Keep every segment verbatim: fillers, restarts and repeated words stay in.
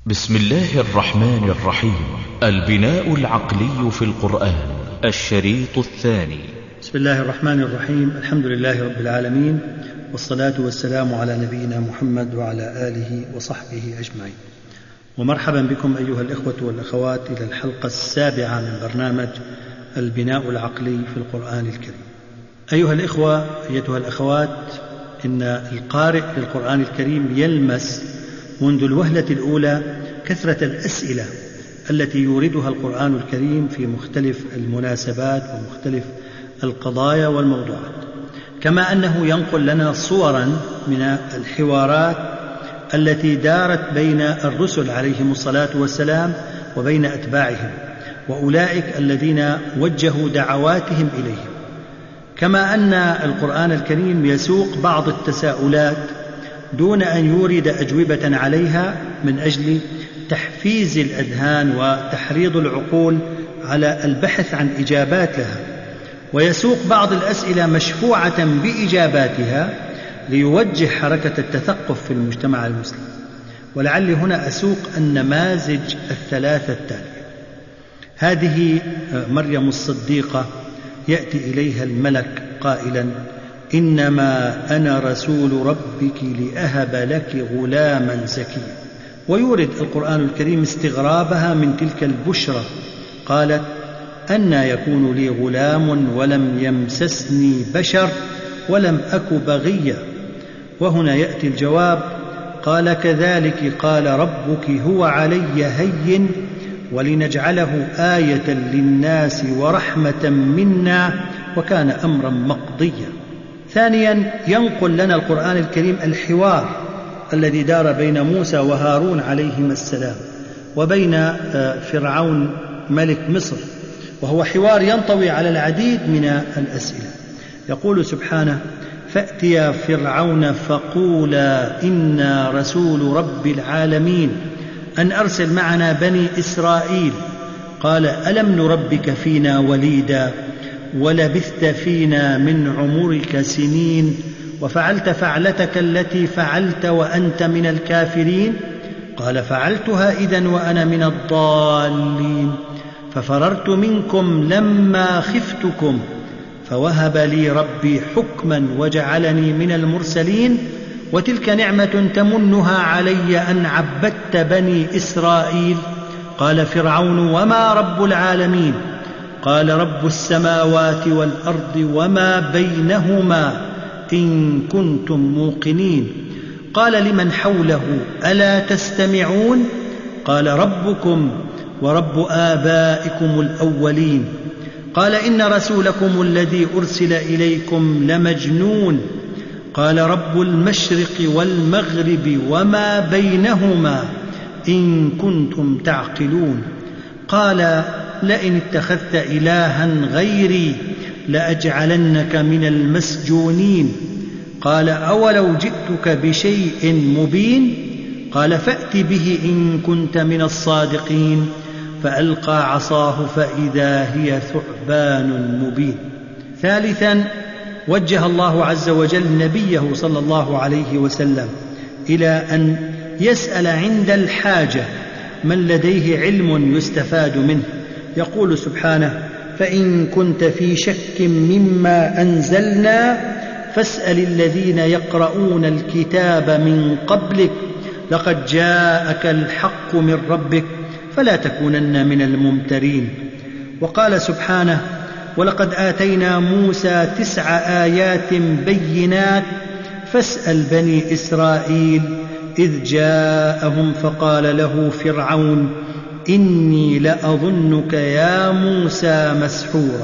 بسم الله الرحمن الرحيم. البناء العقلي في القرآن، الشريط الثاني. بسم الله الرحمن الرحيم. الحمد لله رب العالمين، والصلاة والسلام على نبينا محمد وعلى آله وصحبه أجمعين. ومرحبا بكم أيها الإخوة والأخوات إلى الحلقة السابعة من برنامج البناء العقلي في القرآن الكريم. أيها الإخوة أيتها الأخوات، إن القارئ للقرآن الكريم يلمس منذ الوهلة الأولى كثرة الأسئلة التي يوردها القرآن الكريم في مختلف المناسبات ومختلف القضايا والموضوعات، كما أنه ينقل لنا صورا من الحوارات التي دارت بين الرسل عليهم الصلاة والسلام وبين أتباعهم وأولئك الذين وجهوا دعواتهم إليهم. كما أن القرآن الكريم يسوق بعض التساؤلات دون أن يورد أجوبة عليها من أجل تحفيز الأذهان وتحريض العقول على البحث عن إجابات لها، ويسوق بعض الأسئلة مشفوعة بإجاباتها ليوجه حركة التثقف في المجتمع المسلم. ولعلي هنا أسوق النماذج الثلاثة التالية. هذه مريم الصديقة يأتي إليها الملك قائلا: إنما أنا رسول ربك لأهب لك غلاما زكيا. ويورد القرآن الكريم استغرابها من تلك البشرى، قالت: أنى يكون لي غلام ولم يمسسني بشر ولم أك بغيا. وهنا يأتي الجواب: قال كذلك قال ربك هو علي هين ولنجعله آية للناس ورحمة منا وكان أمرا مقضيا. ثانيا، ينقل لنا القرآن الكريم الحوار الذي دار بين موسى وهارون عليهما السلام وبين فرعون ملك مصر، وهو حوار ينطوي على العديد من الأسئلة. يقول سبحانه: فأتيا فرعون فقولا إنا رسول رب العالمين أن أرسل معنا بني إسرائيل. قال: ألم نربك فينا وليدا ولبثت فينا من عمرك سنين وفعلت فعلتك التي فعلت وأنت من الكافرين؟ قال: فعلتها إذن وأنا من الضالين، ففررت منكم لما خفتكم فوهب لي ربي حكما وجعلني من المرسلين، وتلك نعمة تمنها علي أن عبدت بني إسرائيل. قال فرعون: وما رب العالمين؟ قال: رب السماوات والأرض وما بينهما إن كنتم موقنين. قال لمن حوله: ألا تستمعون؟ قال: ربكم ورب آبائكم الأولين. قال: إن رسولكم الذي أرسل إليكم لمجنون. قال: رب المشرق والمغرب وما بينهما إن كنتم تعقلون. قال: لئن اتخذت إلها غيري لأجعلنك من المسجونين. قال: أولو جئتك بشيء مبين؟ قال: فأت به إن كنت من الصادقين. فألقى عصاه فإذا هي ثعبان مبين. ثالثا، وجه الله عز وجل نبيه صلى الله عليه وسلم إلى أن يسأل عند الحاجة من لديه علم يستفاد منه. يقول سبحانه: فإن كنت في شك مما أنزلنا فاسأل الذين يقرؤون الكتاب من قبلك لقد جاءك الحق من ربك فلا تكونن من الممترين. وقال سبحانه: ولقد آتينا موسى تسع آيات بينات فاسأل بني إسرائيل إذ جاءهم فقال له فرعون إني لأظنك يا موسى مسحورا.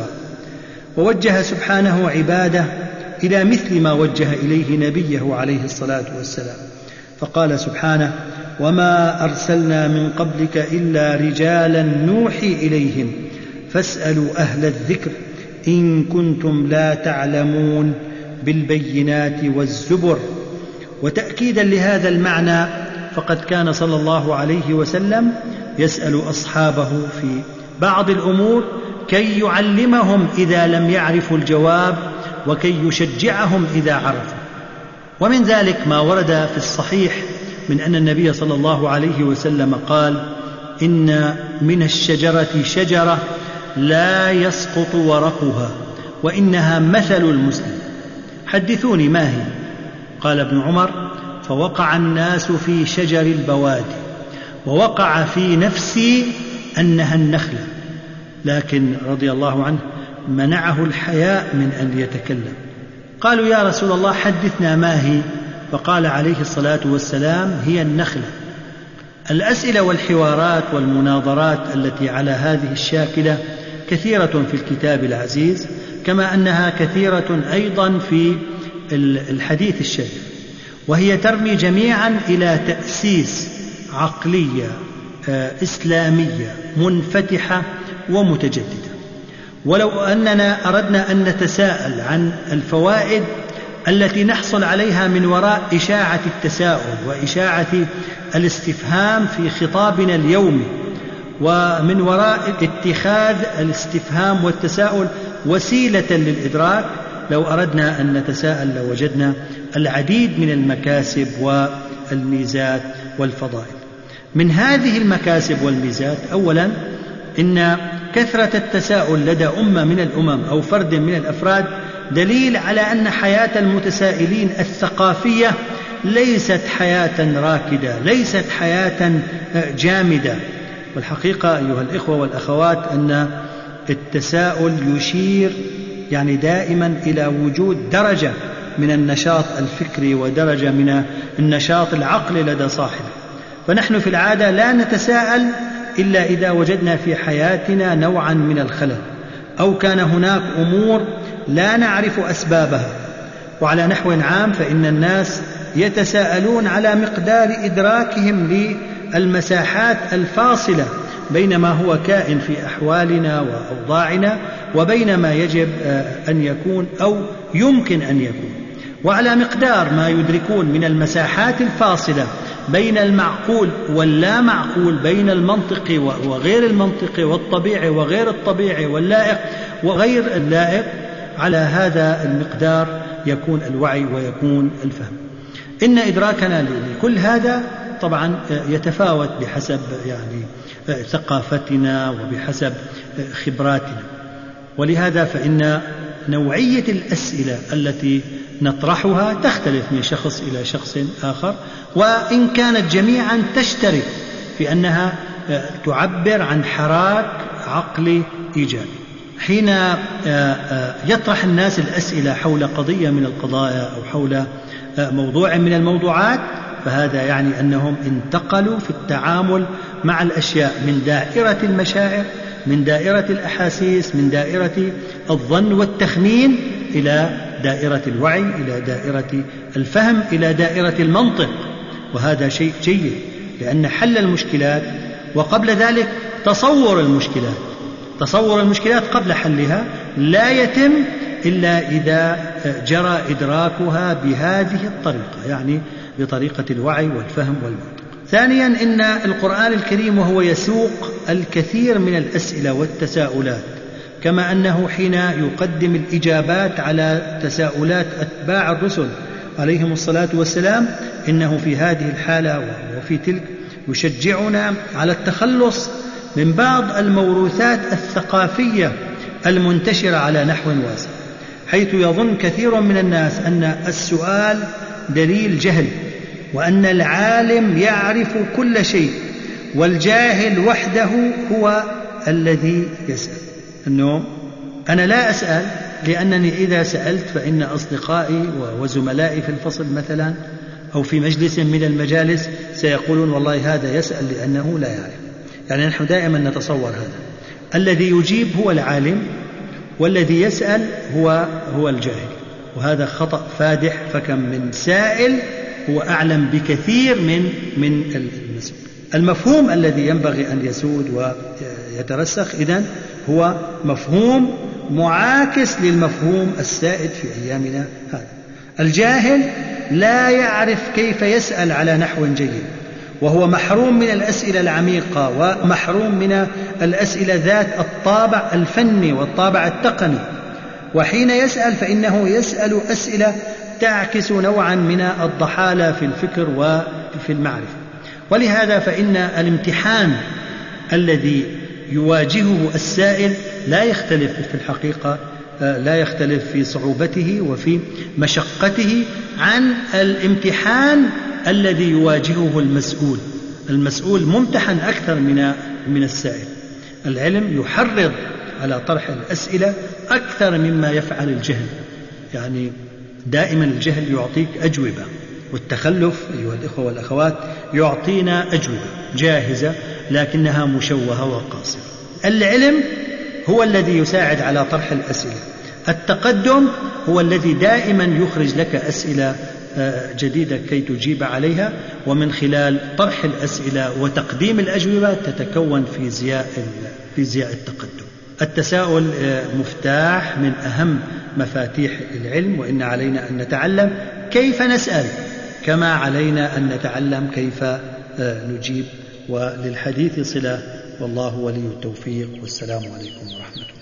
ووجه سبحانه عباده إلى مثل ما وجه إليه نبيه عليه الصلاة والسلام، فقال سبحانه: وما أرسلنا من قبلك إلا رجالا نوحي إليهم فاسألوا أهل الذكر إن كنتم لا تعلمون بالبينات والزبر. وتأكيدا لهذا المعنى فقد كان صلى الله عليه وسلم يسأل أصحابه في بعض الأمور كي يعلمهم إذا لم يعرفوا الجواب وكي يشجعهم إذا عرفوا. ومن ذلك ما ورد في الصحيح من أن النبي صلى الله عليه وسلم قال: إن من الشجرة شجرة لا يسقط ورقها وإنها مثل المسلم. حدثوني ما هي؟ قال ابن عمر: فوقع الناس في شجر البوادي، ووقع في نفسي أنها النخلة، لكن رضي الله عنه منعه الحياء من أن يتكلم. قالوا: يا رسول الله حدثنا ما هي؟ فقال عليه الصلاة والسلام: هي النخلة. الأسئلة والحوارات والمناظرات التي على هذه الشاكلة كثيرة في الكتاب العزيز، كما أنها كثيرة أيضا في الحديث الشريف، وهي ترمي جميعا إلى تأسيس عقلية إسلامية منفتحة ومتجددة. ولو أننا أردنا أن نتساءل عن الفوائد التي نحصل عليها من وراء إشاعة التساؤل وإشاعة الاستفهام في خطابنا اليومي، ومن وراء اتخاذ الاستفهام والتساؤل وسيلة للإدراك، لو أردنا أن نتساءل لوجدنا العديد من المكاسب والميزات والفضائل. من هذه المكاسب والميزات: أولا، إن كثرة التساؤل لدى أمة من الأمم أو فرد من الأفراد دليل على أن حياة المتسائلين الثقافية ليست حياة راكدة، ليست حياة جامدة. والحقيقة أيها الإخوة والأخوات أن التساؤل يشير يعني دائما إلى وجود درجة من النشاط الفكري ودرجة من النشاط العقلي لدى صاحبه. فنحن في العادة لا نتساءل إلا إذا وجدنا في حياتنا نوعا من الخلل، أو كان هناك أمور لا نعرف أسبابها. وعلى نحو عام فإن الناس يتساءلون على مقدار إدراكهم للمساحات الفاصلة بين ما هو كائن في أحوالنا وأوضاعنا وبين ما يجب أن يكون أو يمكن أن يكون، وعلى مقدار ما يدركون من المساحات الفاصلة بين المعقول واللا معقول، بين المنطقي وغير المنطقي والطبيعي وغير الطبيعي واللائق وغير اللائق. على هذا المقدار يكون الوعي ويكون الفهم. إن إدراكنا لكل هذا طبعا يتفاوت بحسب يعني ثقافتنا وبحسب خبراتنا، ولهذا فإن نوعية الأسئلة التي نطرحها تختلف من شخص إلى شخص آخر، وإن كانت جميعا تشترك في أنها تعبر عن حراك عقلي إيجابي. حين يطرح الناس الأسئلة حول قضية من القضايا أو حول موضوع من الموضوعات، فهذا يعني أنهم انتقلوا في التعامل مع الأشياء من دائرة المشاعر، من دائرة الأحاسيس، من دائرة الظن والتخمين، إلى دائرة الوعي، إلى دائرة الفهم، إلى دائرة المنطق. وهذا شيء جيد، لأن حل المشكلات وقبل ذلك تصور المشكلات تصور المشكلات قبل حلها لا يتم إلا إذا جرى إدراكها بهذه الطريقة، يعني بطريقة الوعي والفهم والمنطق. ثانيا، إن القرآن الكريم وهو يسوق الكثير من الأسئلة والتساؤلات، كما أنه حين يقدم الإجابات على تساؤلات أتباع الرسل عليهم الصلاة والسلام، إنه في هذه الحالة وفي تلك يشجعنا على التخلص من بعض الموروثات الثقافية المنتشرة على نحو واسع، حيث يظن كثير من الناس أن السؤال دليل جهل، وأن العالم يعرف كل شيء والجاهل وحده هو الذي يسأل. أنه أنا لا أسأل لأنني إذا سألت فإن أصدقائي وزملائي في الفصل مثلا أو في مجلس من المجالس سيقولون والله هذا يسأل لأنه لا يعرف. يعني نحن دائما نتصور هذا، الذي يجيب هو العالم والذي يسأل هو هو الجاهل، وهذا خطأ فادح. فكم من سائل هو أعلم بكثير من من المسؤول. المفهوم الذي ينبغي أن يسود ويترسخ إذن هو مفهوم معاكس للمفهوم السائد في أيامنا هذا. الجاهل لا يعرف كيف يسأل على نحو جيد، وهو محروم من الأسئلة العميقة ومحروم من الأسئلة ذات الطابع الفني والطابع التقني. وحين يسأل فإنه يسأل أسئلة تعكس نوعا من الضحالة في الفكر وفي وفي المعرفة. ولهذا فإن الامتحان الذي يواجهه السائل لا يختلف في الحقيقة لا يختلف في صعوبته وفي مشقته عن الامتحان الذي يواجهه المسؤول. المسؤول ممتحن أكثر من من السائل. العلم يحرض على طرح الأسئلة أكثر مما يفعل الجهل، يعني دائما الجهل يعطيك أجوبة، والتخلف أيها الإخوة والأخوات يعطينا أجوبة جاهزة لكنها مشوهة وقاصرة. العلم هو الذي يساعد على طرح الأسئلة، التقدم هو الذي دائما يخرج لك أسئلة جديدة كي تجيب عليها، ومن خلال طرح الأسئلة وتقديم الأجوبة تتكون في زياء في زياء التقدم. التساؤل مفتاح من أهم مفاتيح العلم، وإن علينا أن نتعلم كيف نسأل كما علينا أن نتعلم كيف نجيب. وللحديث صلة، والله ولي التوفيق، والسلام عليكم ورحمة الله.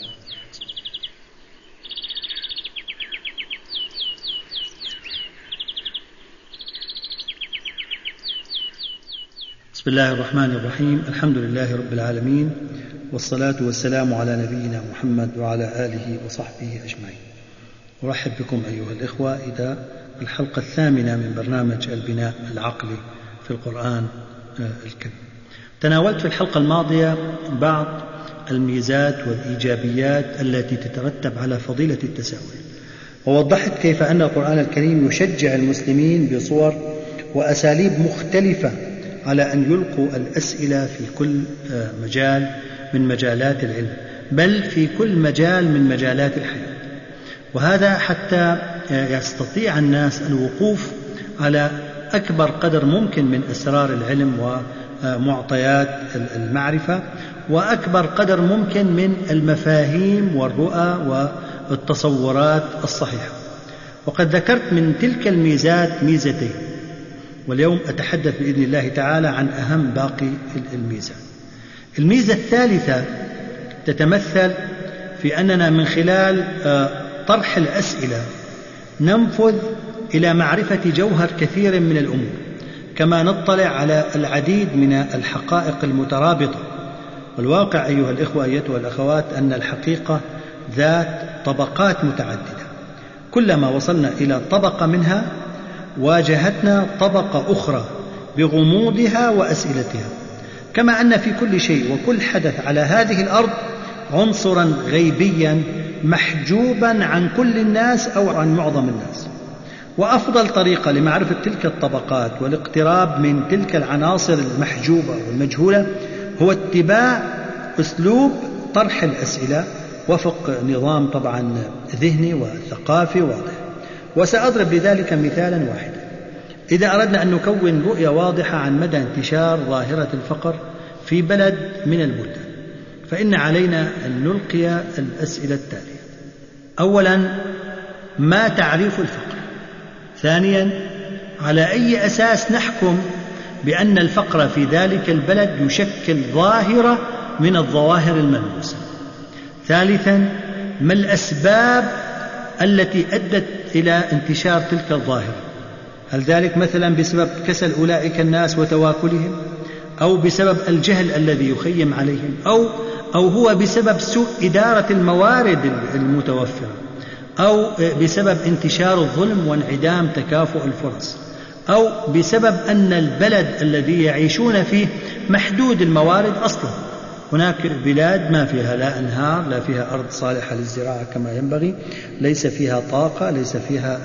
بسم الله الرحمن الرحيم. الحمد لله رب العالمين، والصلاة والسلام على نبينا محمد وعلى آله وصحبه أجمعين. أرحب بكم أيها الإخوة إلى الحلقة الثامنة من برنامج البناء العقلي في القرآن الكريم. تناولت في الحلقة الماضية بعض الميزات والإيجابيات التي تترتب على فضيلة التساؤل، ووضحت كيف أن القرآن الكريم يشجع المسلمين بصور وأساليب مختلفة على أن يلقوا الأسئلة في كل مجال من مجالات العلم، بل في كل مجال من مجالات الحياة، وهذا حتى يستطيع الناس الوقوف على أكبر قدر ممكن من أسرار العلم ومعطيات المعرفة، وأكبر قدر ممكن من المفاهيم والرؤى والتصورات الصحيحة. وقد ذكرت من تلك الميزات ميزتين، واليوم أتحدث بإذن الله تعالى عن أهم باقي الميزات. الميزة الثالثة تتمثل في أننا من خلال طرح الأسئلة ننفذ إلى معرفة جوهر كثير من الأمور، كما نطلع على العديد من الحقائق المترابطة. والواقع أيها الإخوة أيتها الأخوات أن الحقيقة ذات طبقات متعددة، كلما وصلنا إلى طبقة منها واجهتنا طبقة أخرى بغموضها وأسئلتها، كما أن في كل شيء وكل حدث على هذه الأرض عنصرا غيبيا محجوبا عن كل الناس أو عن معظم الناس. وأفضل طريقة لمعرفة تلك الطبقات والاقتراب من تلك العناصر المحجوبة والمجهولة هو اتباع أسلوب طرح الأسئلة وفق نظام طبعا ذهني وثقافي واضح. وسأضرب لذلك مثالا واحدا. إذا أردنا أن نكون رؤية واضحة عن مدى انتشار ظاهرة الفقر في بلد من البلدان، فإن علينا أن نلقي الأسئلة التالية: أولا، ما تعريف الفقر؟ ثانيا، على أي أساس نحكم بأن الفقر في ذلك البلد يشكل ظاهرة من الظواهر الملموسة؟ ثالثا، ما الأسباب التي أدت إلى انتشار تلك الظاهرة؟ هل ذلك مثلا بسبب كسل أولئك الناس وتواكلهم، أو بسبب الجهل الذي يخيم عليهم، أو أو هو بسبب سوء إدارة الموارد المتوفرة، أو بسبب انتشار الظلم وانعدام تكافؤ الفرص، أو بسبب أن البلد الذي يعيشون فيه محدود الموارد أصلا؟ هناك بلاد ما فيها لا أنهار، لا فيها أرض صالحة للزراعة كما ينبغي، ليس فيها طاقة، ليس فيها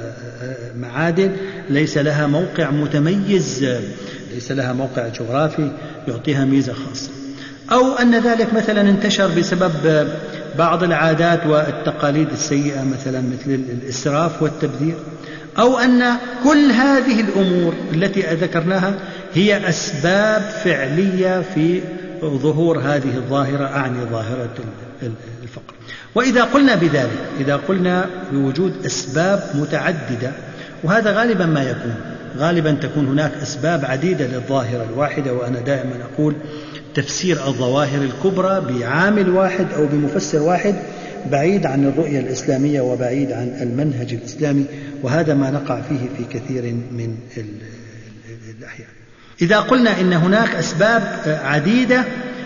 معادن، ليس لها موقع متميز، ليس لها موقع جغرافي يعطيها ميزة خاصة، أو أن ذلك مثلا انتشر بسبب بعض العادات والتقاليد السيئة مثلا مثل الإسراف والتبذير، أو أن كل هذه الأمور التي ذكرناها هي أسباب فعلية في ظهور هذه الظاهرة، أعني ظاهرة الفقر. وإذا قلنا بذلك، إذا قلنا بوجود أسباب متعددة، وهذا غالبا ما يكون، غالبا تكون هناك أسباب عديدة للظاهرة الواحدة، وأنا دائما أقول تفسير الظواهر الكبرى بعامل واحد أو بمفسر واحد بعيد عن الرؤية الإسلامية وبعيد عن المنهج الإسلامي، وهذا ما نقع فيه في كثير من الأحيان. إذا قلنا إن هناك أسباب عديدة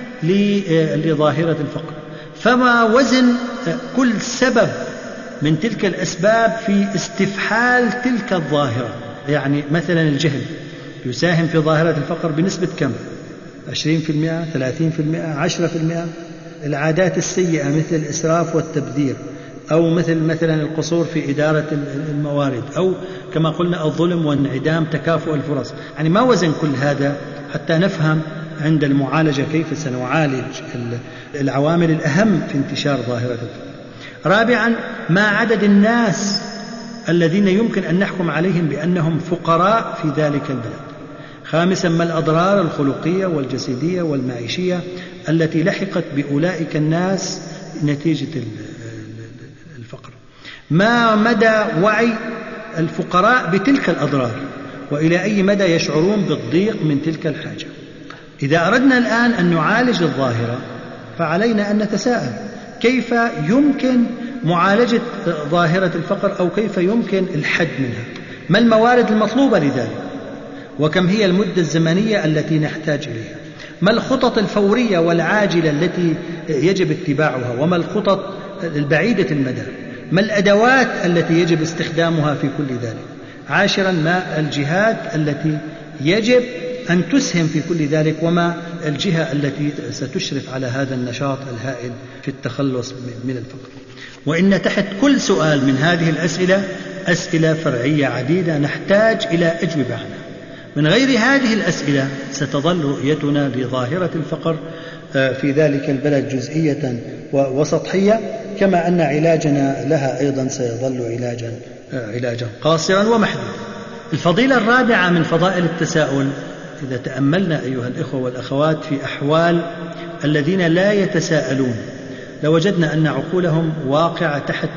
لظاهرة الفقر، فما وزن كل سبب من تلك الأسباب في استفحال تلك الظاهرة؟ يعني مثلا الجهل يساهم في ظاهرة الفقر بنسبة كم؟ عشرين في المئة، ثلاثين في المئة، عشرة في المئة. العادات السيئة مثل الإسراف والتبذير، أو مثل مثلا القصور في إدارة الموارد، أو كما قلنا الظلم وانعدام تكافؤ الفرص. يعني ما وزن كل هذا حتى نفهم عند المعالجة كيف سنعالج العوامل الأهم في انتشار ظاهرة الفقر. رابعا، ما عدد الناس الذين يمكن أن نحكم عليهم بأنهم فقراء في ذلك البلد. خامسا، ما الأضرار الخلقية والجسدية والمعيشية التي لحقت بأولئك الناس نتيجة الفقر. ما مدى وعي الفقراء بتلك الأضرار، وإلى أي مدى يشعرون بالضيق من تلك الحاجة. إذا أردنا الآن أن نعالج الظاهرة فعلينا أن نتساءل كيف يمكن معالجة ظاهرة الفقر، أو كيف يمكن الحد منها؟ ما الموارد المطلوبة لذلك؟ وكم هي المدة الزمنية التي نحتاج إليها؟ ما الخطط الفورية والعاجلة التي يجب اتباعها؟ وما الخطط البعيدة المدى؟ ما الأدوات التي يجب استخدامها في كل ذلك؟ عاشرا، ما الجهات التي يجب أن تسهم في كل ذلك، وما الجهة التي ستشرف على هذا النشاط الهائل في التخلص من الفقر؟ وإن تحت كل سؤال من هذه الأسئلة أسئلة فرعية عديدة نحتاج إلى أجوبة عنها. من غير هذه الأسئلة ستظل رؤيتنا لظاهرة الفقر في ذلك البلد جزئية وسطحية، كما أن علاجنا لها أيضا سيظل علاجا علاجا قاصرا ومحدودا. الفضيلة الرابعة من فضائل التساؤل، إذا تأملنا أيها الإخوة والأخوات في أحوال الذين لا يتساءلون لوجدنا أن عقولهم واقعة تحت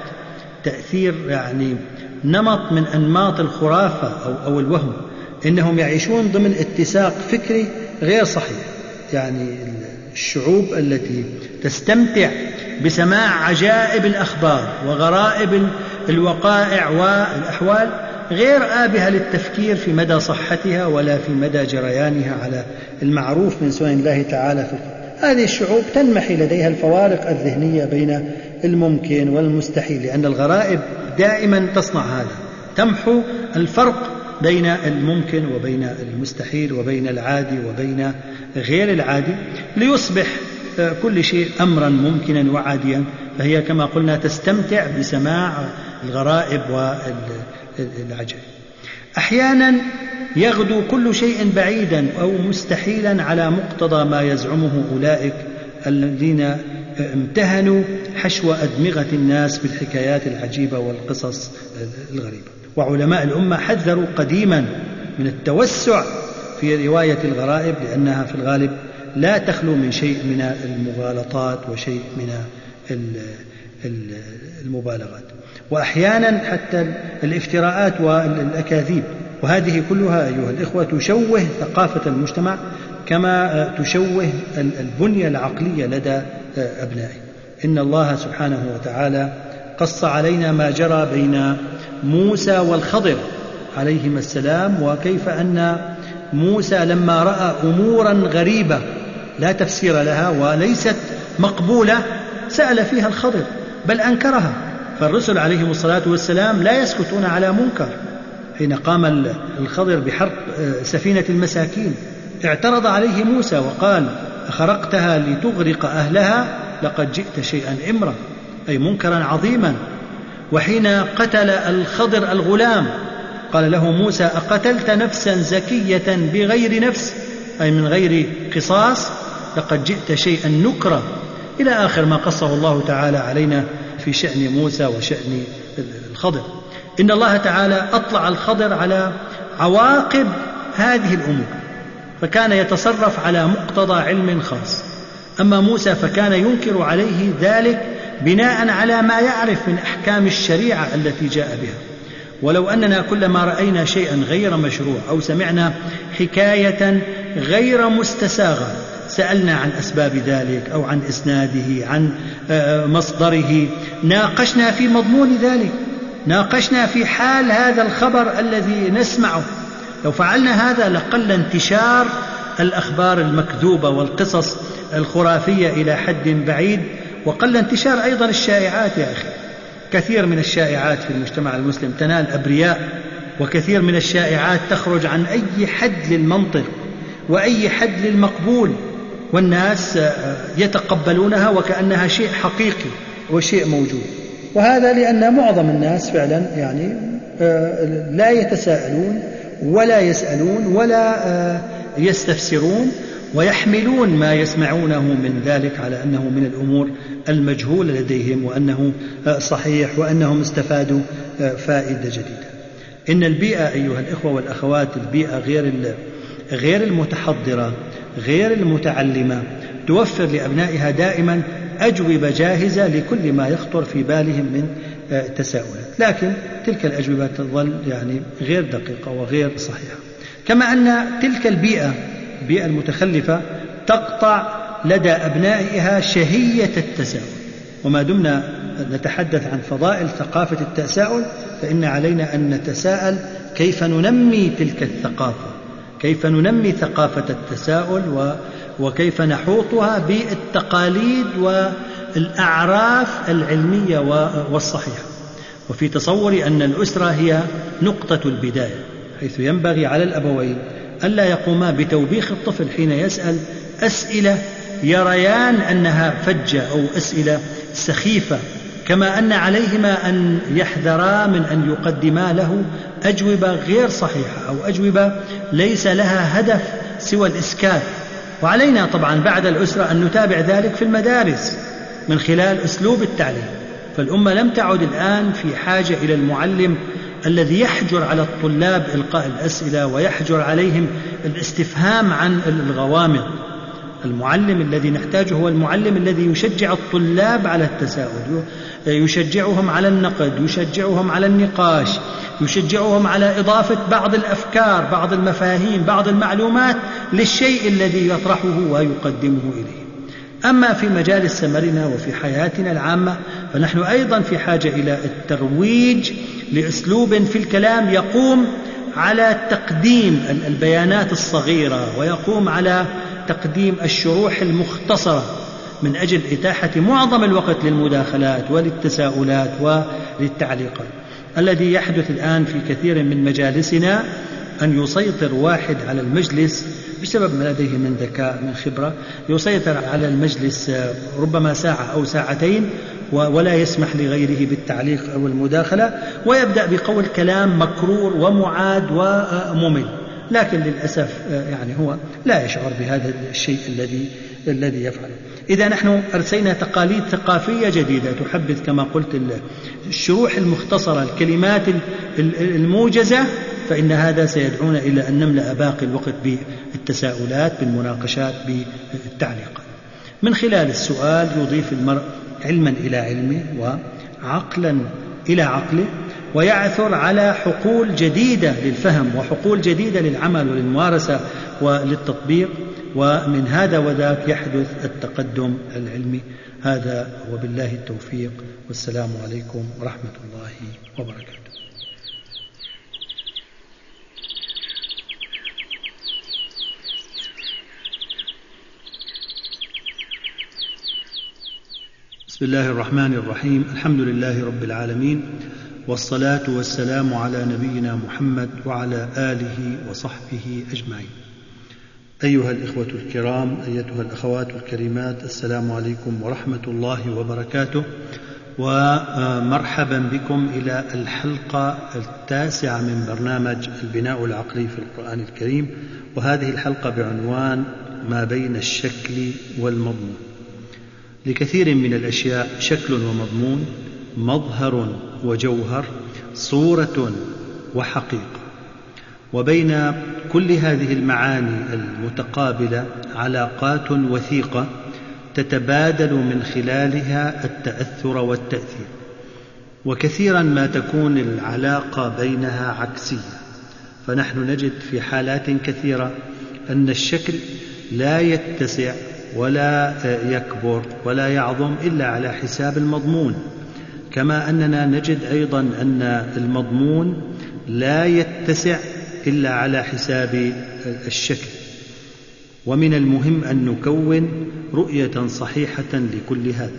تأثير يعني نمط من أنماط الخرافة أو, أو الوهم. إنهم يعيشون ضمن اتساق فكري غير صحيح. يعني الشعوب التي تستمتع بسماع عجائب الأخبار وغرائب الوقائع والأحوال غير آبهة للتفكير في مدى صحتها ولا في مدى جريانها على المعروف من سنن الله تعالى في القرآن. هذه الشعوب تنمحي لديها الفوارق الذهنية بين الممكن والمستحيل، لأن الغرائب دائما تصنع هذا، تمحو الفرق بين الممكن وبين المستحيل وبين العادي وبين غير العادي، ليصبح كل شيء أمرا ممكنا وعاديا. فهي كما قلنا تستمتع بسماع الغرائب والعجائب. أحيانا يغدو كل شيء بعيدا أو مستحيلا على مقتضى ما يزعمه أولئك الذين امتهنوا حشو أدمغة الناس بالحكايات العجيبة والقصص الغريبة. وعلماء الأمة حذروا قديما من التوسع في رواية الغرائب، لأنها في الغالب لا تخلو من شيء من المغالطات وشيء من المبالغات، وأحيانا حتى الافتراءات والأكاذيب. وهذه كلها أيها الإخوة تشوه ثقافة المجتمع كما تشوه البنية العقلية لدى أبنائه. إن الله سبحانه وتعالى قص علينا ما جرى بين موسى والخضر عليهما السلام، وكيف أن موسى لما رأى أمورا غريبة لا تفسير لها وليست مقبولة سأل فيها الخضر بل أنكرها. فالرسل عليهم الصلاة والسلام لا يسكتون على منكر. حين قام الخضر بحرق سفينة المساكين اعترض عليه موسى وقال: أخرقتها لتغرق أهلها؟ لقد جئت شيئا إمرا، أي منكرا عظيما. وحين قتل الخضر الغلام قال له موسى: أقتلت نفسا زكية بغير نفس، أي من غير قصاص؟ لقد جئت شيئا نكرا، إلى آخر ما قصه الله تعالى علينا في شأن موسى وشأن الخضر. إن الله تعالى أطلع الخضر على عواقب هذه الأمور، فكان يتصرف على مقتضى علم خاص. أما موسى فكان ينكر عليه ذلك بناء على ما يعرف من أحكام الشريعة التي جاء بها. ولو أننا كلما رأينا شيئا غير مشروع أو سمعنا حكاية غير مستساغة سألنا عن أسباب ذلك أو عن إسناده، عن مصدره، ناقشنا في مضمون ذلك، ناقشنا في حال هذا الخبر الذي نسمعه، لو فعلنا هذا لقل انتشار الأخبار المكذوبة والقصص الخرافية إلى حد بعيد، وقل انتشار أيضا الشائعات. يا أخي، كثير من الشائعات في المجتمع المسلم تنال أبرياء، وكثير من الشائعات تخرج عن أي حد للمنطق وأي حد للمقبول، والناس يتقبلونها وكأنها شيء حقيقي وشيء موجود. وهذا لأن معظم الناس فعلا يعني لا يتساءلون ولا يسألون ولا يستفسرون، ويحملون ما يسمعونه من ذلك على أنه من الأمور المجهولة لديهم، وأنه صحيح، وأنهم استفادوا فائدة جديدة. إن البيئة أيها الإخوة والأخوات، البيئة غير غير المتحضرة غير المتعلمة توفر لأبنائها دائما أجوبة جاهزة لكل ما يخطر في بالهم من تساؤلات، لكن تلك الأجوبة تظل يعني غير دقيقة وغير صحيحة. كما أن تلك البيئة البيئة المتخلفة تقطع لدى أبنائها شهية التساؤل. وما دمنا نتحدث عن فضائل ثقافة التساؤل، فإن علينا أن نتساءل كيف ننمي تلك الثقافة، كيف ننمي ثقافة التساؤل، وكيف نحوطها بالتقاليد والأعراف العلمية والصحيحة. وفي تصوري أن الأسرة هي نقطة البداية، حيث ينبغي على الأبوين ألا يقوما بتوبيخ الطفل حين يسأل أسئلة يريان أنها فجة أو أسئلة سخيفة، كما أن عليهما أن يحذرا من أن يقدما له أجوبة غير صحيحة أو أجوبة ليس لها هدف سوى الإسكات. وعلينا طبعا بعد الأسرة أن نتابع ذلك في المدارس من خلال أسلوب التعليم. فالأمة لم تعد الآن في حاجة إلى المعلم الذي يحجر على الطلاب إلقاء الأسئلة ويحجر عليهم الاستفهام عن الغوامض. المعلم الذي نحتاجه هو المعلم الذي يشجع الطلاب على التساؤل، يشجعهم على النقد، يشجعهم على النقاش، يشجعهم على إضافة بعض الأفكار، بعض المفاهيم، بعض المعلومات للشيء الذي يطرحه ويقدمه إليه. أما في مجال سمرنا وفي حياتنا العامة، فنحن أيضا في حاجة إلى الترويج لأسلوب في الكلام يقوم على تقديم البيانات الصغيرة، ويقوم على تقديم الشروح المختصرة من أجل إتاحة معظم الوقت للمداخلات وللتساؤلات وللتعليقات. الذي يحدث الآن في كثير من مجالسنا أن يسيطر واحد على المجلس بسبب ما لديه من ذكاء من خبرة، يسيطر على المجلس ربما ساعة أو ساعتين ولا يسمح لغيره بالتعليق أو المداخلة، ويبدأ بقول كلام مكرور ومعاد وممل، لكن للأسف يعني هو لا يشعر بهذا الشيء الذي الذي يفعله. إذا نحن أرسينا تقاليد ثقافية جديدة تحبذ كما قلت الشروح المختصرة، الكلمات الموجزة، فإن هذا سيدعونا إلى أن نملأ باقي الوقت بالتساؤلات، بالمناقشات، بالتعليقات. من خلال السؤال يضيف المرء علما إلى علمه وعقلا إلى عقله، ويعثر على حقول جديدة للفهم وحقول جديدة للعمل وللممارسة وللتطبيق، ومن هذا وذاك يحدث التقدم العلمي. هذا وبالله التوفيق، والسلام عليكم ورحمة الله وبركاته. بسم الله الرحمن الرحيم. الحمد لله رب العالمين، والصلاة والسلام على نبينا محمد وعلى آله وصحبه أجمعين. أيها الإخوة الكرام، أيتها الأخوات الكريمات، السلام عليكم ورحمة الله وبركاته، ومرحبا بكم إلى الحلقة التاسعة من برنامج البناء العقلي في القرآن الكريم، وهذه الحلقة بعنوان ما بين الشكل والمضمون. لكثير من الأشياء شكل ومضمون، مظهر وجوهر، صورة وحقيقة، وبين كل هذه المعاني المتقابلة علاقات وثيقة تتبادل من خلالها التأثر والتأثير، وكثيرا ما تكون العلاقة بينها عكسية. فنحن نجد في حالات كثيرة أن الشكل لا يتسع ولا يكبر ولا يعظم إلا على حساب المضمون، كما أننا نجد أيضا أن المضمون لا يتسع إلا على حساب الشكل. ومن المهم أن نكون رؤية صحيحة لكل هذا.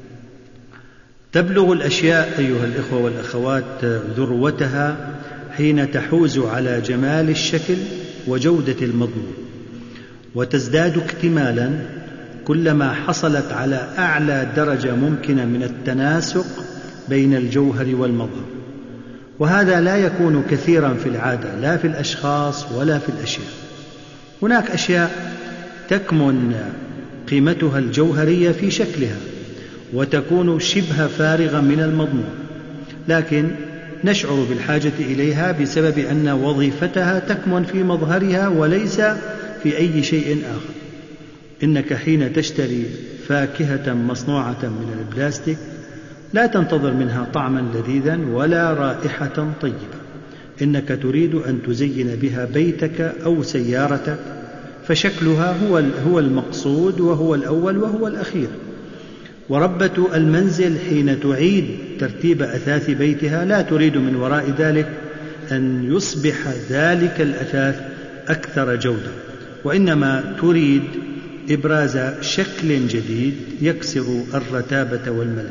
تبلغ الأشياء أيها الإخوة والأخوات ذروتها حين تحوز على جمال الشكل وجودة المضمون، وتزداد اكتمالا كلما حصلت على أعلى درجة ممكنة من التناسق بين الجوهر والمظهر. وهذا لا يكون كثيرا في العادة، لا في الأشخاص ولا في الأشياء. هناك أشياء تكمن قيمتها الجوهرية في شكلها وتكون شبه فارغة من المضمون، لكن نشعر بالحاجة إليها بسبب أن وظيفتها تكمن في مظهرها وليس في أي شيء آخر. إنك حين تشتري فاكهة مصنوعة من البلاستيك لا تنتظر منها طعما لذيذا ولا رائحة طيبة، إنك تريد أن تزين بها بيتك أو سيارتك، فشكلها هو هو المقصود وهو الأول وهو الأخير. وربة المنزل حين تعيد ترتيب أثاث بيتها لا تريد من وراء ذلك أن يصبح ذلك الأثاث أكثر جودة، وإنما تريد إبراز شكل جديد يكسر الرتابة والملل.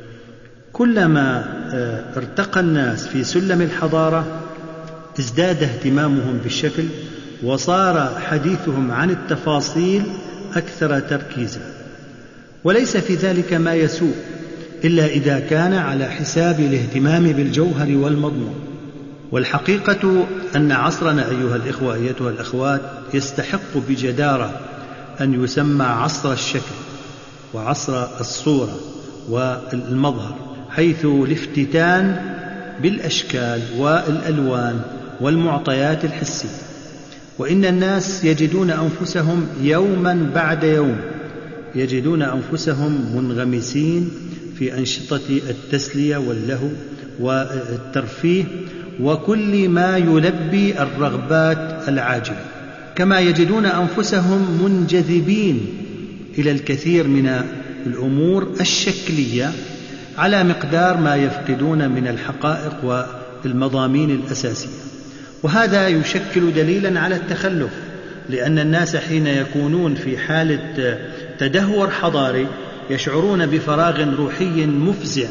كلما ارتقى الناس في سلم الحضارة ازداد اهتمامهم بالشكل، وصار حديثهم عن التفاصيل أكثر تركيزا. وليس في ذلك ما يسوء إلا إذا كان على حساب الاهتمام بالجوهر والمضمون. والحقيقة أن عصرنا أيها الإخوة أيتها الأخوات يستحق بجدارة أن يسمى عصر الشكل وعصر الصورة والمظهر، حيث الافتتان بالأشكال والألوان والمعطيات الحسية. وإن الناس يجدون أنفسهم يوما بعد يوم يجدون أنفسهم منغمسين في أنشطة التسلية واللهو والترفيه وكل ما يلبي الرغبات العاجلة، كما يجدون أنفسهم منجذبين إلى الكثير من الأمور الشكلية على مقدار ما يفقدون من الحقائق والمضامين الأساسية. وهذا يشكل دليلا على التخلف، لأن الناس حين يكونون في حالة تدهور حضاري يشعرون بفراغ روحي مفزع،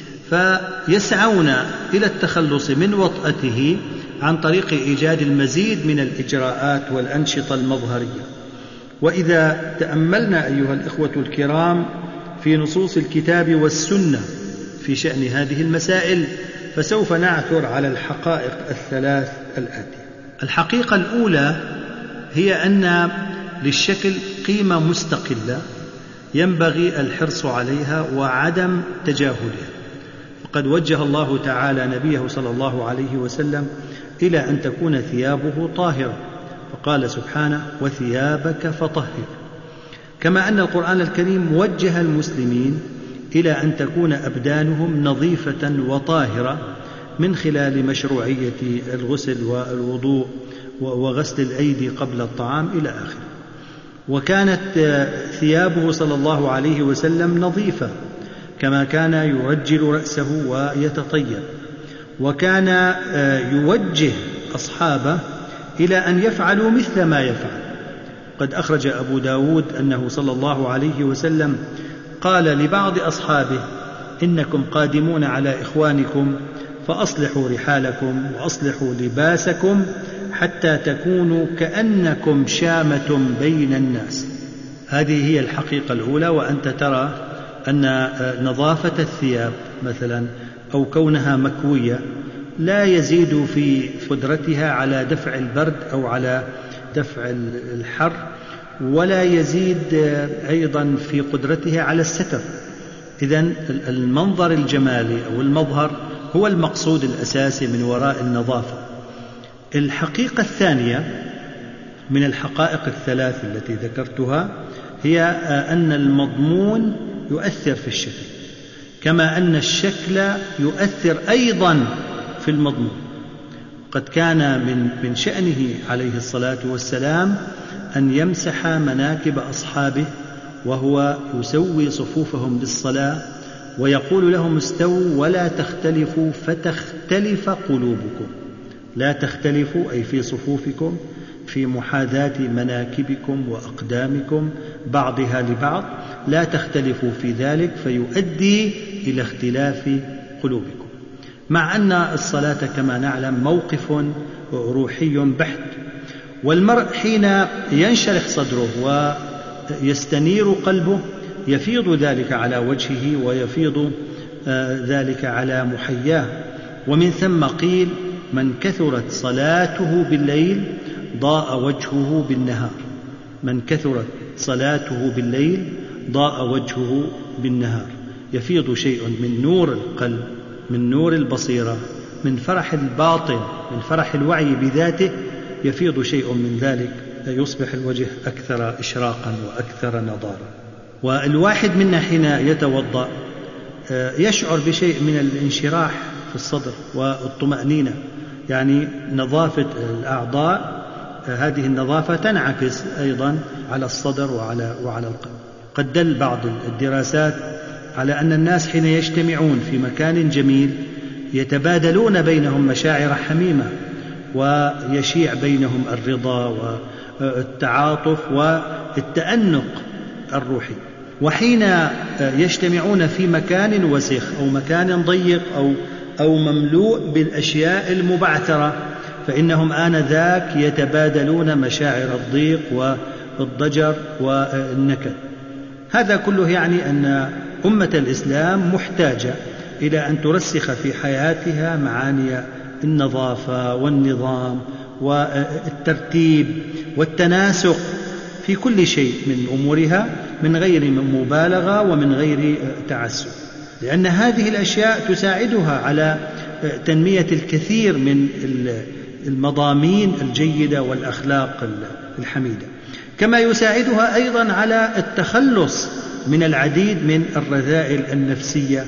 فيسعون إلى التخلص من وطأته عن طريق إيجاد المزيد من الإجراءات والأنشطة المظهرية. وإذا تأملنا أيها الإخوة الكرام في نصوص الكتاب والسنة في شأن هذه المسائل فسوف نعثر على الحقائق الثلاث الآتية. الحقيقة الأولى هي أن للشكل قيمة مستقلة ينبغي الحرص عليها وعدم تجاهلها. فقد وجه الله تعالى نبيه صلى الله عليه وسلم إلى أن تكون ثيابه طاهرة، فقال سبحانه: وثيابك فطهر. كما أن القرآن الكريم وجه المسلمين إلى أن تكون أبدانهم نظيفة وطاهرة من خلال مشروعية الغسل والوضوء وغسل الأيدي قبل الطعام إلى آخره. وكانت ثيابه صلى الله عليه وسلم نظيفة، كما كان يرجل رأسه ويتطيب، وكان يوجه أصحابه إلى أن يفعلوا مثل ما يفعل. قد أخرج أبو داود أنه صلى الله عليه وسلم قال لبعض أصحابه: إنكم قادمون على إخوانكم فأصلحوا رحالكم وأصلحوا لباسكم حتى تكونوا كأنكم شامة بين الناس. هذه هي الحقيقة الأولى. وأنت ترى أن نظافة الثياب مثلا أو كونها مكوية لا يزيد في قدرتها على دفع البرد أو على دفع الحر، ولا يزيد أيضا في قدرتها على الستر. إذن المنظر الجمالي أو المظهر هو المقصود الأساسي من وراء النظافة. الحقيقة الثانية من الحقائق الثلاث التي ذكرتها هي أن المضمون يؤثر في الشكل، كما أن الشكل يؤثر أيضا في المضمون. قد كان من من شأنه عليه الصلاة والسلام أن يمسح مناكب أصحابه وهو يسوي صفوفهم للصلاة ويقول لهم: استووا ولا تختلفوا فتختلف قلوبكم. لا تختلفوا أي في صفوفكم، في محاذاة مناكبكم وأقدامكم بعضها لبعض، لا تختلفوا في ذلك فيؤدي إلى اختلاف قلوبكم. مع أن الصلاة كما نعلم موقف روحي بحت، والمرء حين ينشرح صدره ويستنير قلبه يفيض ذلك على وجهه ويفيض ذلك على محياه. ومن ثم قيل: من كثرت صلاته بالليل ضاء وجهه بالنهار. من كثرت صلاته بالليل ضاء وجهه بالنهار، يفيض شيء من نور القلب، من نور البصيرة، من فرح الباطن، من فرح الوعي بذاته، يفيض شيء من ذلك، يصبح الوجه أكثر إشراقا وأكثر نضارا. والواحد منا حين يتوضأ يشعر بشيء من الانشراح في الصدر والطمأنينة، يعني نظافة الأعضاء، هذه النظافة تنعكس أيضا على الصدر وعلى, وعلى القلب. قد دل بعض الدراسات على أن الناس حين يجتمعون في مكان جميل يتبادلون بينهم مشاعر حميمة، ويشيع بينهم الرضا والتعاطف والتأنق الروحي. وحين يجتمعون في مكان وسخ أو مكان ضيق أو, أو مملوء بالأشياء المبعثرة فإنهم آنذاك يتبادلون مشاعر الضيق والضجر والنكد. هذا كله يعني أن أمة الإسلام محتاجة إلى أن ترسخ في حياتها معاني النظافة والنظام والترتيب والتناسق في كل شيء من أمورها، من غير مبالغة ومن غير تعسف، لأن هذه الأشياء تساعدها على تنمية الكثير من المضامين الجيدة والأخلاق الحميدة، كما يساعدها أيضا على التخلص من العديد من الرذائل النفسية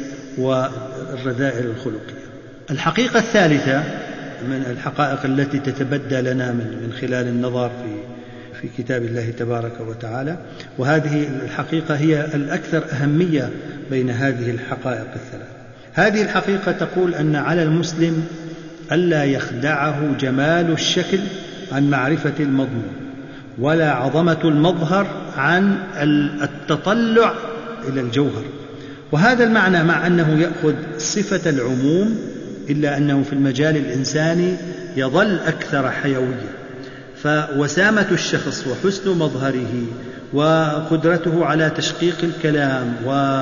والرذائل الخلقية. الحقيقة الثالثة من الحقائق التي تتبدى لنا من خلال النظر في في كتاب الله تبارك وتعالى، وهذه الحقيقة هي الأكثر أهمية بين هذه الحقائق الثلاث. هذه الحقيقة تقول أن على المسلم ألا يخدعه جمال الشكل عن معرفة المضمون، ولا عظمة المظهر عن التطلع إلى الجوهر. وهذا المعنى مع أنه يأخذ صفة العموم، إلا أنه في المجال الإنساني يظل أكثر حيوية. فوسامة الشخص وحسن مظهره وقدرته على تشقيق الكلام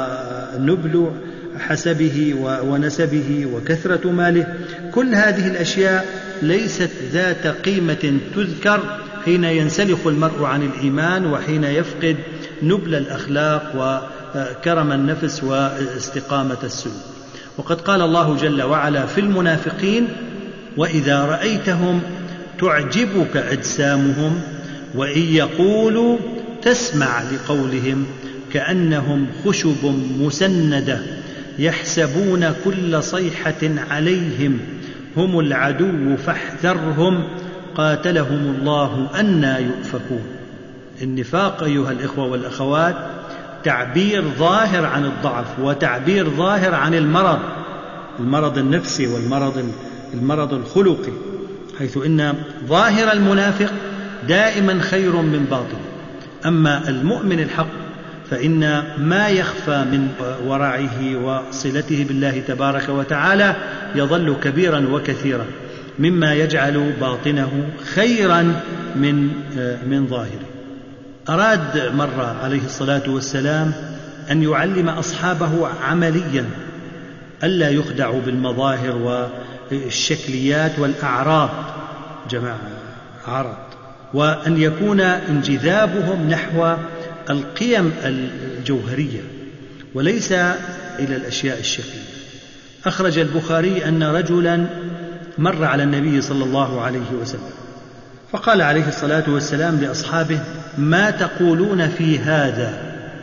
ونبل حسبه ونسبه وكثرة ماله، كل هذه الأشياء ليست ذات قيمة تذكر حين ينسلخ المرء عن الإيمان وحين يفقد نبل الأخلاق وكرم النفس واستقامة السلوك. وقد قال الله جل وعلا في المنافقين: وإذا رأيتهم تعجبك أجسامهم وإن يقولوا تسمع لقولهم كأنهم خشب مسندة يحسبون كل صيحة عليهم هم العدو فاحذرهم قاتلهم الله أنى يؤفكون. النفاق أيها الإخوة والأخوات تعبير ظاهر عن الضعف، وتعبير ظاهر عن المرض، المرض النفسي والمرض المرض الخلقي، حيث إن ظاهر المنافق دائما خير من باطن. أما المؤمن الحق فإن ما يخفى من ورعه وصلته بالله تبارك وتعالى يظل كبيرا وكثيرا، مما يجعل باطنه خيرا من من ظاهره. أراد مرة عليه الصلاة والسلام أن يعلم أصحابه عمليا ألا يخدعوا بالمظاهر والشكليات والأعراض، جمع عرض، وأن يكون انجذابهم نحو القيم الجوهرية وليس إلى الأشياء الشكلية. أخرج البخاري أن رجلا مر على النبي صلى الله عليه وسلم فقال عليه الصلاة والسلام لأصحابه: ما تقولون في هذا؟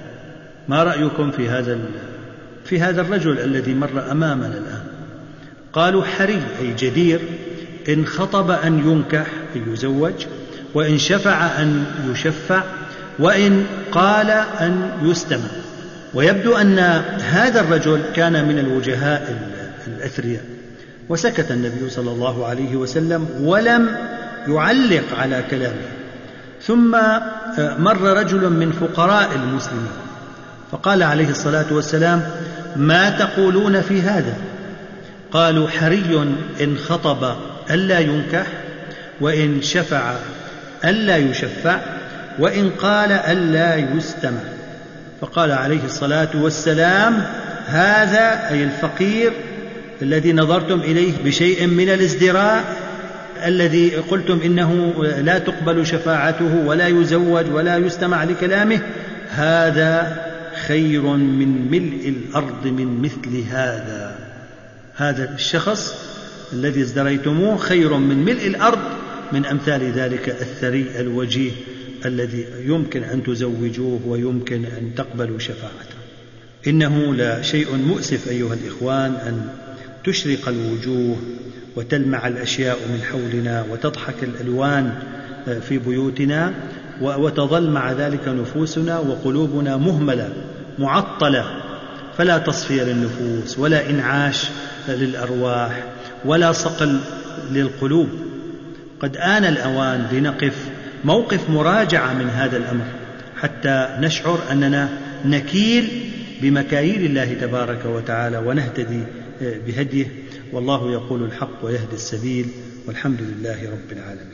ما رأيكم في هذا في هذا الرجل الذي مر أمامنا الآن؟ قالوا: حري أي جدير، إن خطب أن ينكح أي يزوج، وإن شفع أن يشفع، وإن قال أن يستمع. ويبدو أن هذا الرجل كان من الوجهاء الأثرياء، وسكت النبي صلى الله عليه وسلم ولم يعلق على كلامه. ثم مر رجل من فقراء المسلمين فقال عليه الصلاة والسلام: ما تقولون في هذا؟ قالوا: حري إن خطب ألا ينكح، وإن شفع ألا يشفع، وإن قال ألا يستمع. فقال عليه الصلاة والسلام: هذا أي الفقير الذي نظرتم إليه بشيء من الازدراء، الذي قلتم إنه لا تقبل شفاعته ولا يزوج ولا يستمع لكلامه، هذا خير من ملء الأرض من مثل هذا. هذا الشخص الذي ازدريتموه خير من ملء الأرض من أمثال ذلك الثري الوجيه الذي يمكن أن تزوجوه ويمكن أن تقبلوا شفاعته. إنه لا شيء مؤسف أيها الإخوان أن تشرق الوجوه وتلمع الأشياء من حولنا وتضحك الألوان في بيوتنا، وتظل مع ذلك نفوسنا وقلوبنا مهملة معطلة، فلا تصفية للنفوس ولا إنعاش للأرواح ولا صقل للقلوب. قد آن الأوان لنقف موقف مراجعة من هذا الأمر حتى نشعر أننا نكيل بمكاييل الله تبارك وتعالى ونهتدي بهديه، والله يقول الحق ويهدي السبيل، والحمد لله رب العالمين.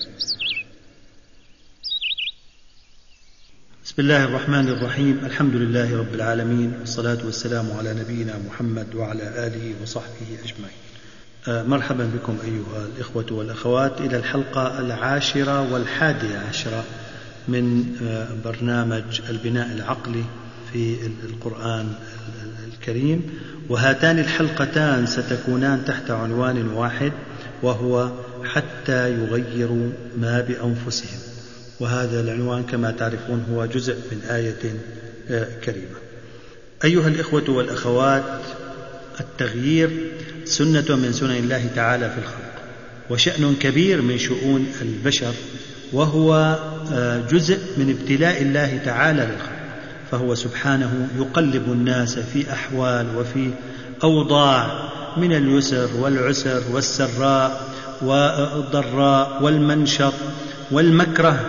بسم الله الرحمن الرحيم، الحمد لله رب العالمين، والصلاة والسلام على نبينا محمد وعلى آله وصحبه أجمعين. مرحبا بكم أيها الإخوة والأخوات إلى الحلقة العاشرة والحادية عشرة من برنامج البناء العقلي في القرآن الكريم، وهاتان الحلقتان ستكونان تحت عنوان واحد وهو حتى يغيروا ما بأنفسهم، وهذا العنوان كما تعرفون هو جزء من آية كريمة. أيها الإخوة والأخوات، التغيير سنة من سنن الله تعالى في الخلق، وشأن كبير من شؤون البشر، وهو جزء من ابتلاء الله تعالى للخلق، فهو سبحانه يقلب الناس في أحوال وفي أوضاع من اليسر والعسر والسراء والضراء والمنشط والمكره،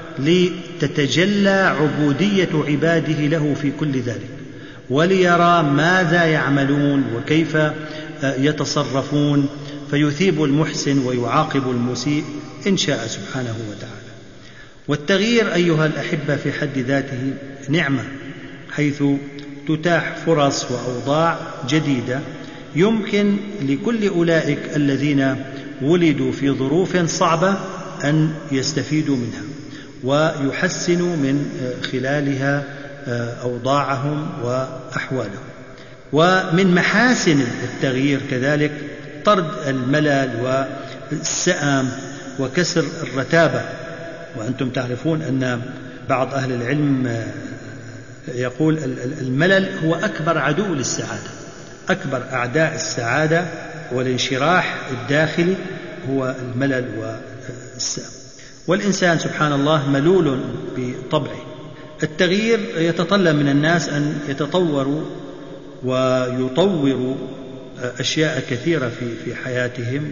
لتتجلى عبودية عباده له في كل ذلك، وليرى ماذا يعملون وكيف يتصرفون، فيثيب المحسن ويعاقب المسيء إن شاء سبحانه وتعالى. والتغيير أيها الأحبة في حد ذاته نعمة، حيث تتاح فرص وأوضاع جديدة يمكن لكل أولئك الذين ولدوا في ظروف صعبة أن يستفيدوا منها ويحسنوا من خلالها أوضاعهم وأحوالهم. ومن محاسن التغيير كذلك طرد الملل والسآم وكسر الرتابة. وأنتم تعرفون أن بعض أهل العلم يقول الملل هو أكبر عدو للسعادة، أكبر أعداء السعادة والانشراح الداخلي هو الملل والسآم، والإنسان سبحان الله ملول بطبعه. التغيير يتطلب من الناس أن يتطوروا ويطوروا أشياء كثيرة في في حياتهم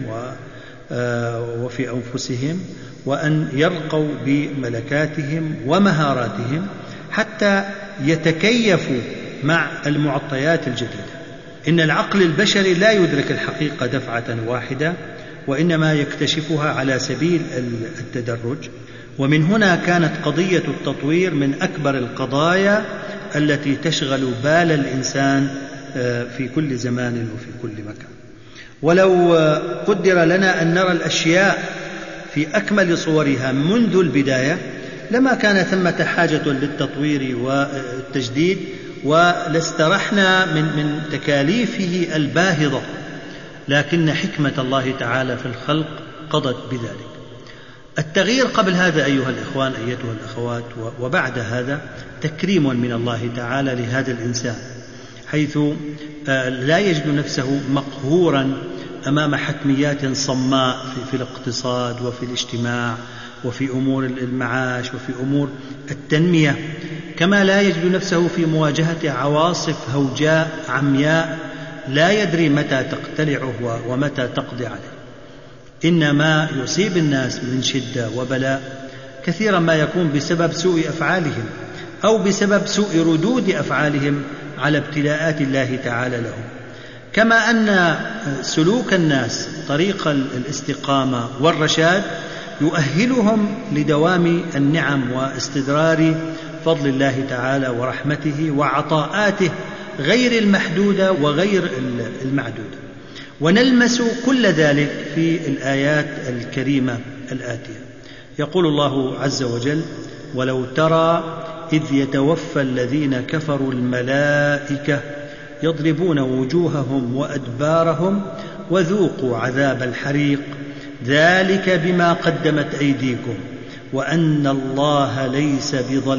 وفي أنفسهم، وأن يرقوا بملكاتهم ومهاراتهم حتى يتكيفوا مع المعطيات الجديدة. إن العقل البشري لا يدرك الحقيقة دفعة واحدة، وإنما يكتشفها على سبيل التدرج. ومن هنا كانت قضية التطوير من أكبر القضايا التي تشغل بال الإنسان في كل زمان وفي كل مكان. ولو قدر لنا أن نرى الأشياء في أكمل صورها منذ البداية لما كان ثمة حاجة للتطوير والتجديد، ولاسترحنا من من تكاليفه الباهظة، لكن حكمة الله تعالى في الخلق قضت بذلك. التغيير قبل هذا أيها الإخوان أيتها الأخوات وبعد هذا تكريم من الله تعالى لهذا الإنسان، حيث لا يجد نفسه مقهورا أمام حتميات صماء في الاقتصاد وفي الاجتماع وفي أمور المعاش وفي أمور التنمية، كما لا يجد نفسه في مواجهة عواصف هوجاء عمياء لا يدري متى تقتلعه ومتى تقضي عليه. إنما يصيب الناس من شدة وبلاء كثيرا ما يكون بسبب سوء أفعالهم أو بسبب سوء ردود أفعالهم على ابتلاءات الله تعالى لهم. كما أن سلوك الناس طريق الاستقامة والرشاد يؤهلهم لدوام النعم واستدرار فضل الله تعالى ورحمته وعطاءاته غير المحدودة وغير المعدودة. ونلمس كل ذلك في الآيات الكريمة الآتية. يقول الله عز وجل: ولو ترى إذ يتوفى الذين كفروا الملائكة يضربون وجوههم وأدبارهم وذوقوا عذاب الحريق ذلك بما قدمت أيديكم وأن الله ليس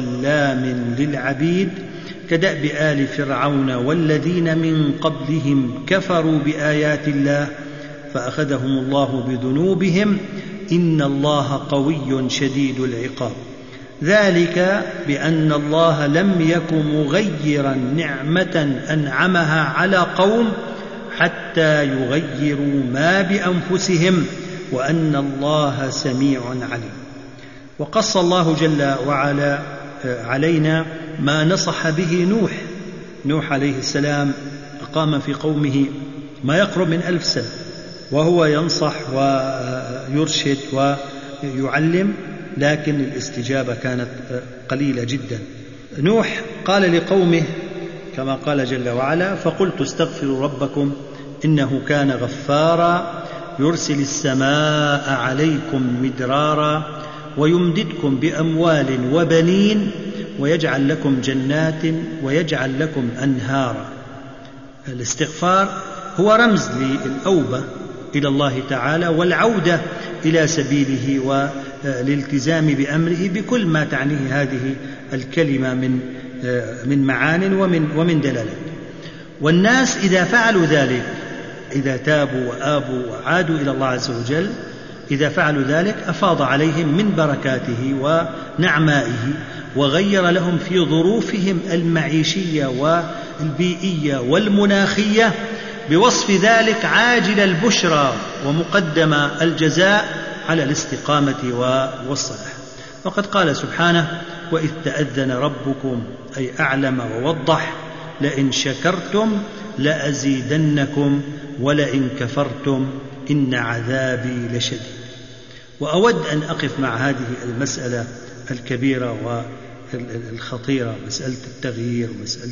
بظلام للعبيد كدأب آل فرعون والذين من قبلهم كفروا بآيات الله فأخذهم الله بذنوبهم إن الله قوي شديد العقاب ذلك بأن الله لم يك مغيرا نعمة أنعمها على قوم حتى يغيروا ما بأنفسهم وأن الله سميع عليم. وقص الله جل وعلا علينا ما نصح به نوح نوح عليه السلام. أقام في قومه ما يقرب من ألف سنة وهو ينصح ويرشد ويعلم، لكن الاستجابة كانت قليلة جدا. نوح قال لقومه كما قال جل وعلا: فقلت استغفروا ربكم إنه كان غفارا يرسل السماء عليكم مدرارا ويمددكم بأموال وبنين ويجعل لكم جنات ويجعل لكم أنهارا. الاستغفار هو رمز للأوبة إلى الله تعالى والعودة إلى سبيله والالتزام بأمره بكل ما تعنيه هذه الكلمة من من معان ومن ومن دلالات. والناس إذا فعلوا ذلك، إذا تابوا وآبوا وعادوا إلى الله عز وجل، إذا فعلوا ذلك أفاض عليهم من بركاته ونعمائه وغير لهم في ظروفهم المعيشية والبيئية والمناخية بوصف ذلك عاجل البشرى ومقدم الجزاء على الاستقامة والصلاح. وقد قال سبحانه: وإذ تأذن ربكم أي أعلم ووضح لئن شكرتم لأزيدنكم ولئن كفرتم إن عذابي لشديد. وأود أن أقف مع هذه المسألة الكبيرة والخطيرة، مسألة التغيير ومسألة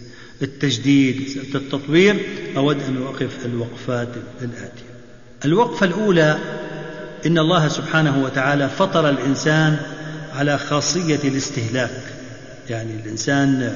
التجديد مسألة التطوير. أود أن أوقف الوقفات الآتية. الوقفة الأولى: إن الله سبحانه وتعالى فطر الإنسان على خاصية الاستهلاك. يعني الإنسان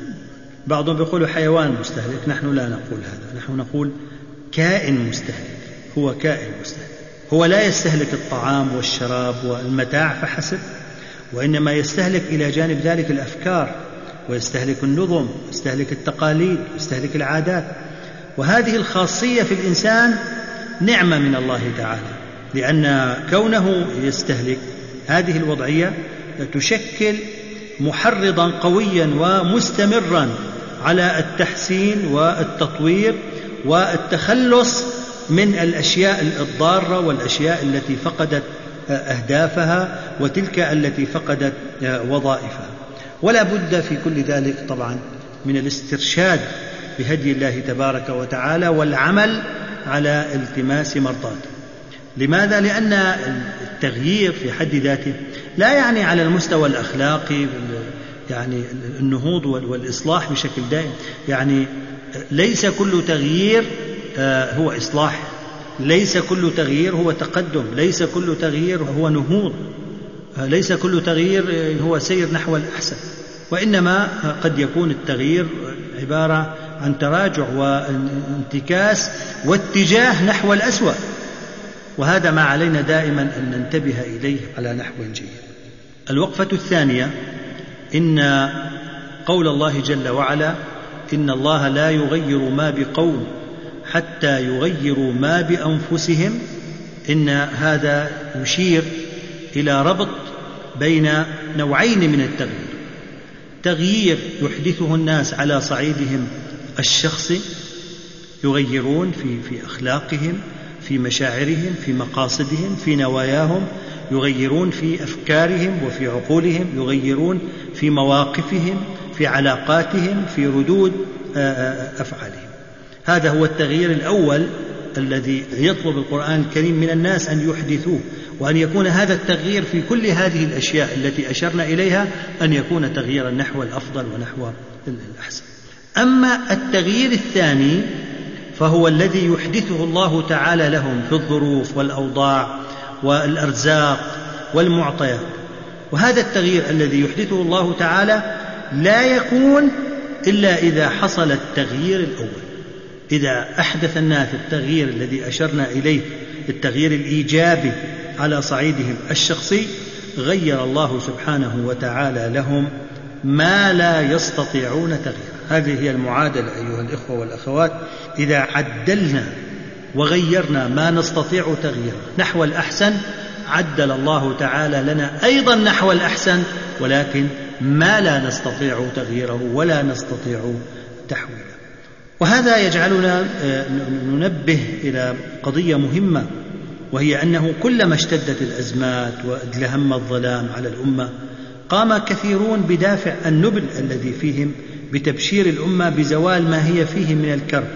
بعضهم يقول حيوان مستهلك، نحن لا نقول هذا، نحن نقول كائن مستهلك. هو كائن مستهلك، هو لا يستهلك الطعام والشراب والمتاع فحسب، وإنما يستهلك إلى جانب ذلك الأفكار، ويستهلك النظم، ويستهلك التقاليد، ويستهلك العادات. وهذه الخاصية في الإنسان نعمة من الله تعالى، لأن كونه يستهلك هذه الوضعية تشكل محرضا قويا ومستمرا على التحسين والتطوير والتخلص من الأشياء الضارة والأشياء التي فقدت أهدافها وتلك التي فقدت وظائفها. ولا بد في كل ذلك طبعا من الاسترشاد بهدي الله تبارك وتعالى والعمل على التماس مرضاته. لماذا؟ لأن التغيير في حد ذاته لا يعني على المستوى الأخلاقي يعني النهوض والإصلاح بشكل دائم. يعني ليس كل تغيير هو إصلاح، ليس كل تغيير هو تقدم، ليس كل تغيير هو نهوض، ليس كل تغيير هو سير نحو الأحسن، وإنما قد يكون التغيير عبارة عن تراجع وانتكاس واتجاه نحو الأسوأ، وهذا ما علينا دائما أن ننتبه إليه على نحو جيد. الوقفة الثانية: إن قول الله جل وعلا: إن الله لا يغير ما بقوم حتى يغيروا ما بأنفسهم. إن هذا يشير إلى ربط بين نوعين من التغيير: تغيير يحدثه الناس على صعيدهم الشخصي، يغيرون في في أخلاقهم، في مشاعرهم، في مقاصدهم، في نواياهم، يغيرون في أفكارهم وفي عقولهم، يغيرون في مواقفهم، في علاقاتهم، في ردود أفعالهم. هذا هو التغيير الأول الذي يطلب القرآن الكريم من الناس أن يحدثوه، وأن يكون هذا التغيير في كل هذه الأشياء التي أشرنا إليها أن يكون تغييرا نحو الأفضل ونحو الأحسن. أما التغيير الثاني فهو الذي يحدثه الله تعالى لهم في الظروف والأوضاع والأرزاق والمعطيات. وهذا التغيير الذي يحدثه الله تعالى لا يكون إلا إذا حصل التغيير الأول. إذا أحدث الناس التغيير الذي أشرنا إليه، التغيير الإيجابي على صعيدهم الشخصي، غير الله سبحانه وتعالى لهم ما لا يستطيعون تغييره. هذه هي المعادلة أيها الإخوة والأخوات. إذا عدلنا وغيرنا ما نستطيع تغييره نحو الأحسن، عدل الله تعالى لنا أيضا نحو الأحسن، ولكن ما لا نستطيع تغييره ولا نستطيع تحويله. وهذا يجعلنا ننبه إلى قضية مهمة، وهي أنه كلما اشتدت الأزمات وادلهم الظلام على الأمة، قام كثيرون بدافع النبل الذي فيهم بتبشير الأمة بزوال ما هي فيه من الكرب.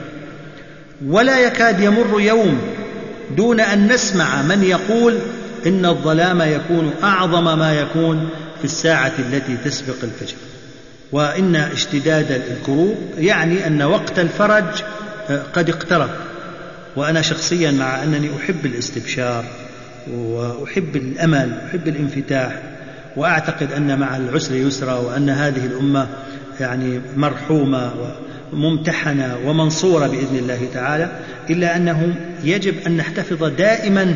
ولا يكاد يمر يوم دون أن نسمع من يقول إن الظلام يكون أعظم ما يكون في الساعة التي تسبق الفجر، وإن اشتداد الكروب يعني أن وقت الفرج قد اقترب. وأنا شخصيا مع أنني أحب الاستبشار وأحب الأمل وأحب الانفتاح، وأعتقد أن مع العسر يسرا، وأن هذه الأمة يعني مرحومة وممتحنة ومنصورة بإذن الله تعالى، إلا أنه يجب أن نحتفظ دائما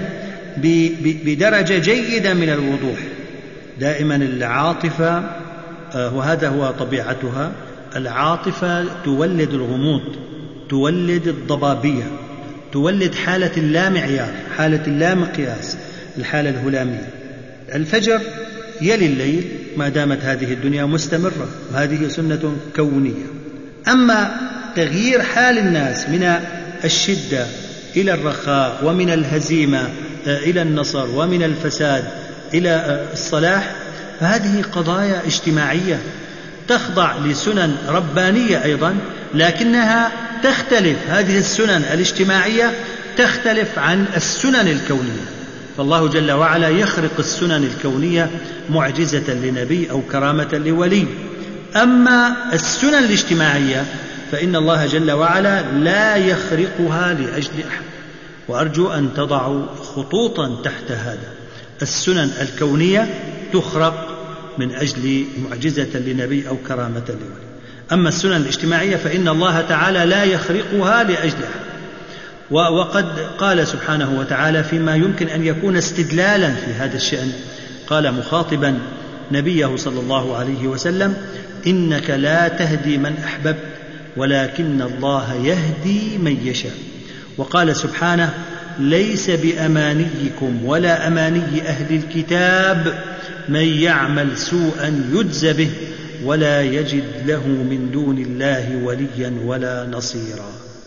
بدرجة جيدة من الوضوح. دائما العاطفة، وهذا هو طبيعتها، العاطفة تولد الغموض، تولد الضبابية، تولد حالة اللامعيار، حالة اللامقياس، الحالة الهلامية. الفجر يلي الليل ما دامت هذه الدنيا مستمرة، وهذه سنة كونية. أما تغيير حال الناس من الشدة إلى الرخاء، ومن الهزيمة إلى النصر، ومن الفساد إلى الصلاح، فهذه قضايا اجتماعية تخضع لسنن ربانية أيضا، لكنها تختلف، هذه السنن الاجتماعية تختلف عن السنن الكونية. فالله جل وعلا يخرق السنن الكونية معجزة لنبي أو كرامة لولي. أما السنن الاجتماعية فإن الله جل وعلا لا يخرقها لأجل أحد. وأرجو أن تضعوا خطوطا تحت هذا: السنن الكونية تخرق من أجل معجزة لنبي أو كرامة لولي. أما السنن الاجتماعية فإن الله تعالى لا يخرقها لأجل أحد. وقد قال سبحانه وتعالى فيما يمكن أن يكون استدلالا في هذا الشأن، قال مخاطبا نبيه صلى الله عليه وسلم: إنك لا تهدي من أحببت ولكن الله يهدي من يشاء. وقال سبحانه: ليس بأمانيكم ولا أماني أهل الكتاب من يعمل سوءا يجز به ولا يجد له من دون الله وليا ولا نصيرا.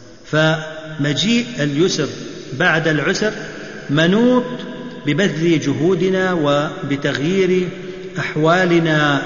فمجيء اليسر بعد العسر منوط ببذل جهودنا وبتغيير أحوالنا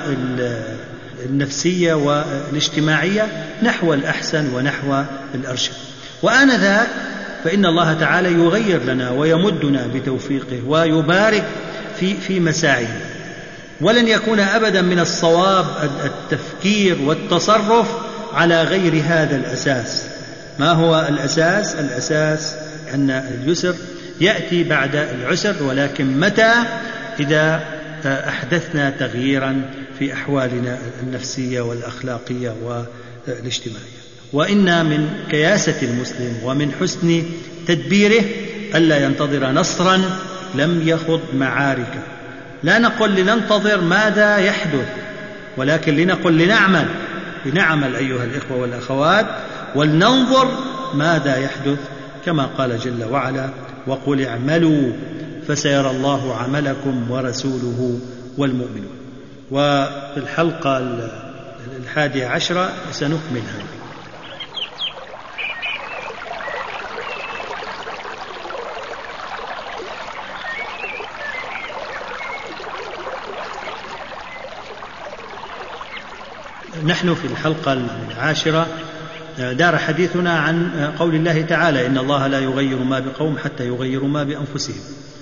النفسية والاجتماعية نحو الأحسن ونحو الأرشد. وآنذاك فإن الله تعالى يغير لنا ويمدنا بتوفيقه ويبارك في في مساعيه. ولن يكون أبدا من الصواب التفكير والتصرف على غير هذا الأساس. ما هو الأساس؟ الأساس أن اليسر يأتي بعد العسر، ولكن متى؟ إذا أحدثنا تغييرا في أحوالنا النفسية والأخلاقية والاجتماعية. وإن من كياسة المسلم ومن حسن تدبيره ألا ينتظر نصرا لم يخض معاركه. لا نقول لننتظر ماذا يحدث، ولكن لنقول لنعمل لنعمل أيها الإخوة والأخوات، ولننظر ماذا يحدث، كما قال جل وعلا: وقل اعملوا فسيرى الله عملكم ورسوله والمؤمنون. وفي الحلقة الحادية عشرة سنكمل هذا. نحن في الحلقة العاشرة دار حديثنا عن قول الله تعالى: إن الله لا يغير ما بقوم حتى يغيروا ما بأنفسهم.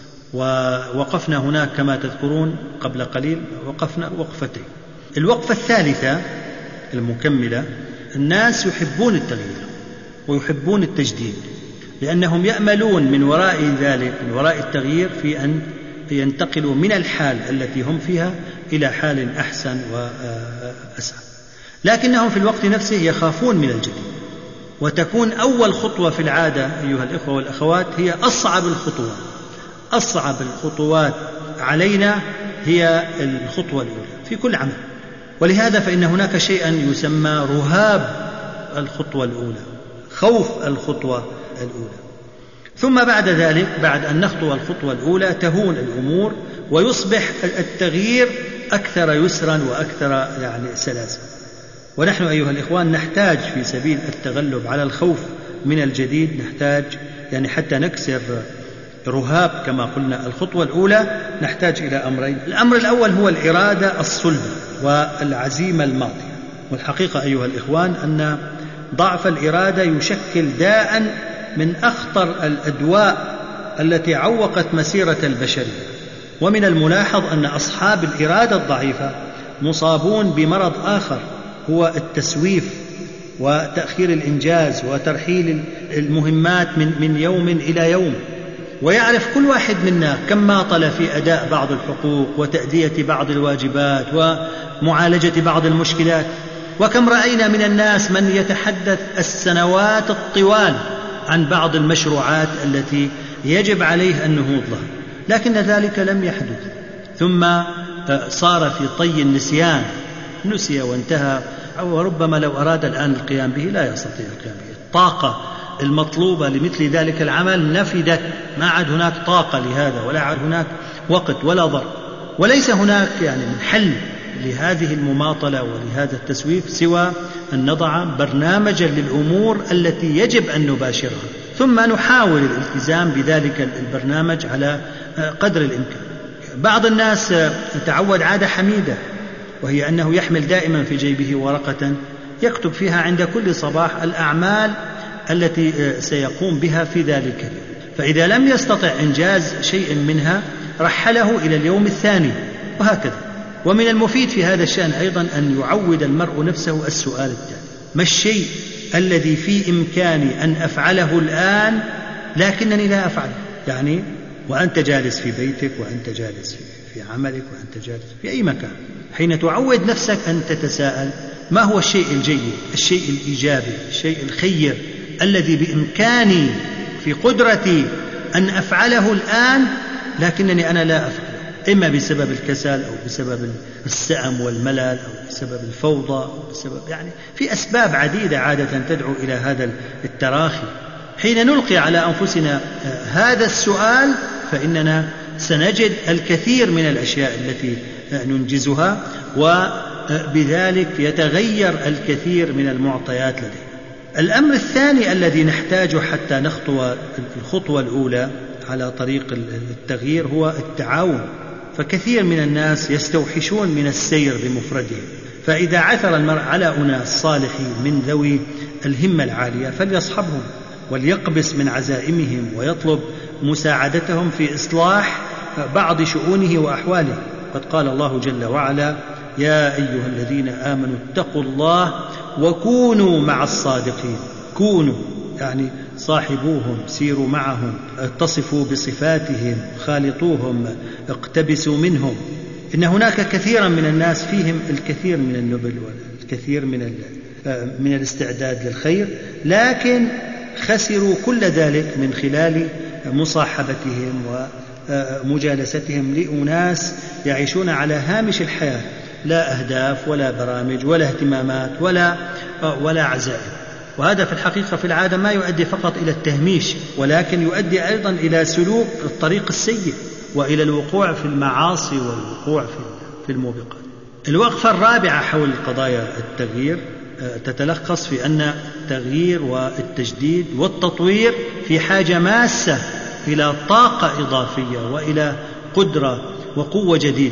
ووقفنا هناك كما تذكرون قبل قليل، وقفنا وقفتين. الوقفة الثالثة المكملة: الناس يحبون التغيير ويحبون التجديد، لأنهم يأملون من وراء ذلك، من وراء التغيير، في أن ينتقلوا من الحال التي هم فيها إلى حال أحسن وأسعد. لكنهم في الوقت نفسه يخافون من الجديد، وتكون أول خطوة في العادة أيها الإخوة والأخوات هي أصعب الخطوات. أصعب الخطوات علينا هي الخطوة الأولى في كل عمل، ولهذا فإن هناك شيئا يسمى رهاب الخطوة الأولى، خوف الخطوة الأولى. ثم بعد ذلك، بعد أن نخطو الخطوة الأولى، تهون الأمور ويصبح التغيير أكثر يسرا وأكثر يعني سلاسة. ونحن أيها الإخوان نحتاج في سبيل التغلب على الخوف من الجديد، نحتاج يعني حتى نكسر رهاب كما قلنا الخطوة الأولى، نحتاج إلى أمرين. الأمر الأول هو الإرادة الصلبة والعزيمة الماضية. والحقيقة أيها الإخوان أن ضعف الإرادة يشكل داء من أخطر الأدواء التي عوقت مسيرة البشرية. ومن الملاحظ أن أصحاب الإرادة الضعيفة مصابون بمرض آخر، هو التسويف وتأخير الإنجاز وترحيل المهمات من, من يوم إلى يوم. ويعرف كل واحد منا كم ماطل في أداء بعض الحقوق وتأدية بعض الواجبات ومعالجة بعض المشكلات، وكم رأينا من الناس من يتحدث السنوات الطوال عن بعض المشروعات التي يجب عليه النهوض لها، لكن ذلك لم يحدث، ثم صار في طي النسيان، نسي وانتهى، وربما لو أراد الآن القيام به لا يستطيع القيام به. الطاقة المطلوبة لمثل ذلك العمل نفدت، ما عاد هناك طاقة لهذا، ولا عاد هناك وقت ولا ضرب. وليس هناك يعني من حل لهذه المماطلة ولهذا التسويف سوى أن نضع برنامجا للأمور التي يجب أن نباشرها، ثم نحاول الالتزام بذلك البرنامج على قدر الإمكان. بعض الناس يتعود عادة حميدة، وهي أنه يحمل دائما في جيبه ورقة يكتب فيها عند كل صباح الأعمال التي سيقوم بها في ذلك اليوم، فإذا لم يستطع إنجاز شيء منها رحله إلى اليوم الثاني، وهكذا. ومن المفيد في هذا الشأن أيضا أن يعود المرء نفسه السؤال التالي: ما الشيء الذي في إمكاني أن أفعله الآن لكنني لا أفعله؟ يعني وأنت جالس في بيتك، وأنت جالس في عملك، وأنت جالس في أي مكان، حين تعود نفسك أن تتساءل: ما هو الشيء الجيد، الشيء الإيجابي، الشيء الخير الذي بإمكاني في قدرتي أن أفعله الآن لكنني أنا لا أفعله، إما بسبب الكسل أو بسبب السأم والملل أو بسبب الفوضى أو بسبب يعني في أسباب عديدة عادة تدعو إلى هذا التراخي. حين نلقي على أنفسنا هذا السؤال فإننا سنجد الكثير من الأشياء التي ننجزها، وبذلك يتغير الكثير من المعطيات لدينا. الأمر الثاني الذي نحتاجه حتى نخطو الخطوة الأولى على طريق التغيير هو التعاون. فكثير من الناس يستوحشون من السير بمفردهم، فإذا عثر المرء على أناس صالحين من ذوي الهمة العالية فليصحبهم وليقبس من عزائمهم ويطلب مساعدتهم في إصلاح بعض شؤونه وأحواله. قد قال الله جل وعلا: يا أيها الذين آمنوا اتقوا الله وكونوا مع الصادقين. كونوا يعني صاحبوهم، سيروا معهم، اتصفوا بصفاتهم، خالطوهم، اقتبسوا منهم. إن هناك كثيرا من الناس فيهم الكثير من النبل والكثير من من الاستعداد للخير، لكن خسروا كل ذلك من خلال مصاحبتهم ومجالستهم لأناس يعيشون على هامش الحياة، لا أهداف ولا برامج ولا اهتمامات ولا ولا عزائم. وهذا في الحقيقة في العادة ما يؤدي فقط إلى التهميش، ولكن يؤدي أيضا إلى سلوك الطريق السيء وإلى الوقوع في المعاصي والوقوع في الموبقات. الوقفة الرابعة حول قضايا التغيير تتلخص في أن التغيير والتجديد والتطوير في حاجة ماسة إلى طاقة إضافية وإلى قدرة وقوة جديدة.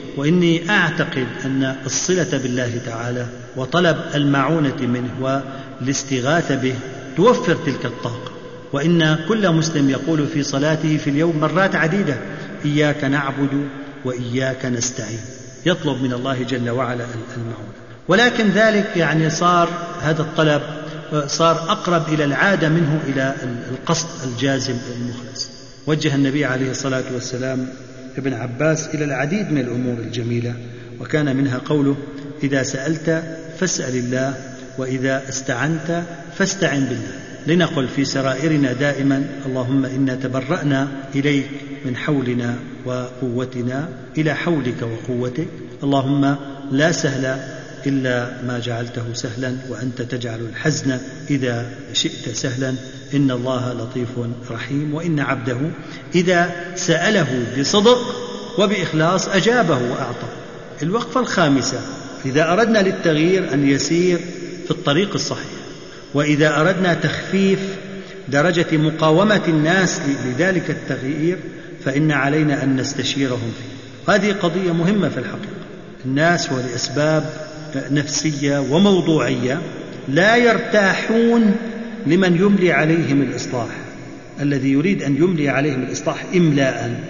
وإني أعتقد أن الصلة بالله تعالى وطلب المعونة منه والاستغاثة به توفر تلك الطاقة، وإن كل مسلم يقول في صلاته في اليوم مرات عديدة: إياك نعبد وإياك نستعين، يطلب من الله جل وعلا المعونة. ولكن ذلك يعني صار هذا الطلب صار أقرب إلى العادة منه إلى القصد الجازم المخلص. وجه النبي عليه الصلاة والسلام ابن عباس إلى العديد من الأمور الجميلة، وكان منها قوله: إذا سألت فاسأل الله، وإذا استعنت فاستعن بالله. لنقل في سرائرنا دائما: اللهم إنا تبرأنا إليك من حولنا وقوتنا إلى حولك وقوتك، اللهم لا سهل إلا ما جعلته سهلا، وأنت تجعل الحزن إذا شئت سهلا، إن الله لطيف رحيم، وإن عبده إذا سأله بصدق وبإخلاص أجابه وأعطى. الوقفة الخامسة: إذا أردنا للتغيير أن يسير في الطريق الصحيح، وإذا أردنا تخفيف درجة مقاومة الناس لذلك التغيير فإن علينا أن نستشيرهم فيه. هذه قضية مهمة في الحقيقة. الناس ولأسباب نفسية وموضوعية لا يرتاحون لمن يملي عليهم الإصلاح. الذي يريد أن يملي عليهم الإصلاح إملاء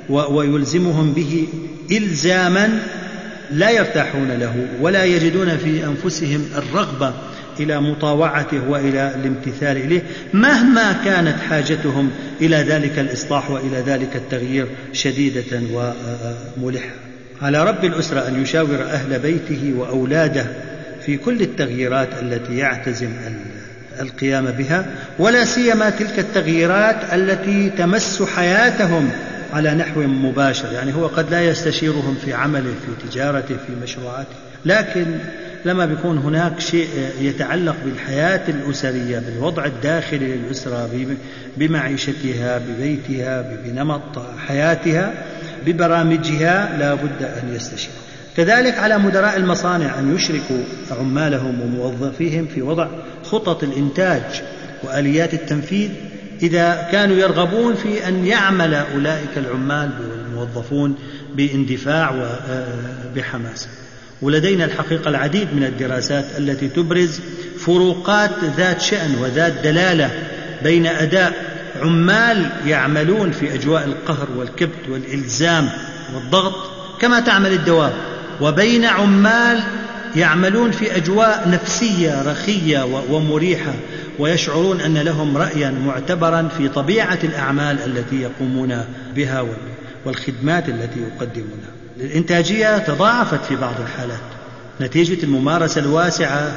ويلزمهم به إلزاما لا يرتاحون له، ولا يجدون في أنفسهم الرغبة إلى مطاوعته وإلى الامتثال إليه مهما كانت حاجتهم إلى ذلك الإصلاح وإلى ذلك التغيير شديدة وملحة. على رب الأسرة أن يشاور أهل بيته وأولاده في كل التغييرات التي يعتزم القيام بها، ولا سيما تلك التغييرات التي تمس حياتهم على نحو مباشر. يعني هو قد لا يستشيرهم في عمله، في تجارته، في مشروعاته، لكن لما بيكون هناك شيء يتعلق بالحياة الأسرية، بالوضع الداخلي للأسرة، بمعيشتها، ببيتها، بنمط حياتها، ببرامجها، لا بد أن يستشير. كذلك على مدراء المصانع أن يشركوا عمالهم وموظفيهم في وضع خطط الإنتاج وآليات التنفيذ إذا كانوا يرغبون في أن يعمل أولئك العمال والموظفون باندفاع وبحماس. ولدينا الحقيقة العديد من الدراسات التي تبرز فروقات ذات شأن وذات دلالة بين أداء عمال يعملون في أجواء القهر والكبت والإلزام والضغط كما تعمل الدواب، وبين عمال يعملون في أجواء نفسية رخية ومريحة ويشعرون أن لهم رأيا معتبرا في طبيعة الأعمال التي يقومون بها والخدمات التي يقدمونها. الإنتاجية تضاعفت في بعض الحالات نتيجة الممارسة الواسعة،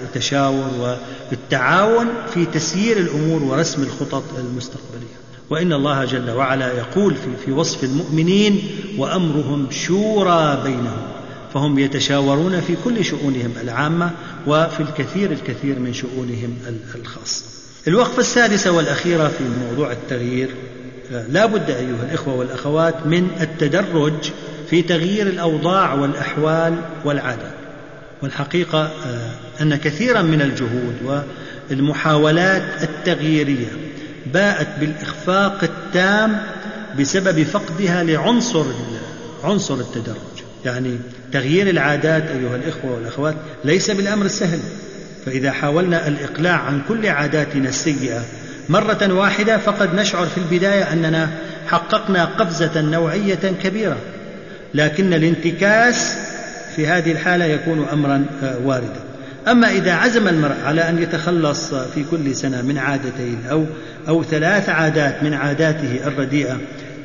التشاور والتعاون في تسيير الأمور ورسم الخطط المستقبلية. وإن الله جل وعلا يقول في, في وصف المؤمنين: وأمرهم شورى بينهم، فهم يتشاورون في كل شؤونهم العامة وفي الكثير الكثير من شؤونهم الخاصة. الوقفة السادسة والأخيرة في موضوع التغيير: لا بد أيها الإخوة والأخوات من التدرج في تغيير الأوضاع والأحوال والعادات. والحقيقة أن كثيرا من الجهود والمحاولات التغييرية باءت بالإخفاق التام بسبب فقدها لعنصر عنصر التدرج. يعني تغيير العادات أيها الإخوة والأخوات ليس بالأمر السهل، فإذا حاولنا الإقلاع عن كل عاداتنا السيئة مرة واحدة فقد نشعر في البداية أننا حققنا قفزة نوعية كبيرة، لكن الانتكاس في هذه الحالة يكون أمرا واردا. أما إذا عزم المرء على أن يتخلص في كل سنة من عادتين أو أو ثلاث عادات من عاداته الرديئة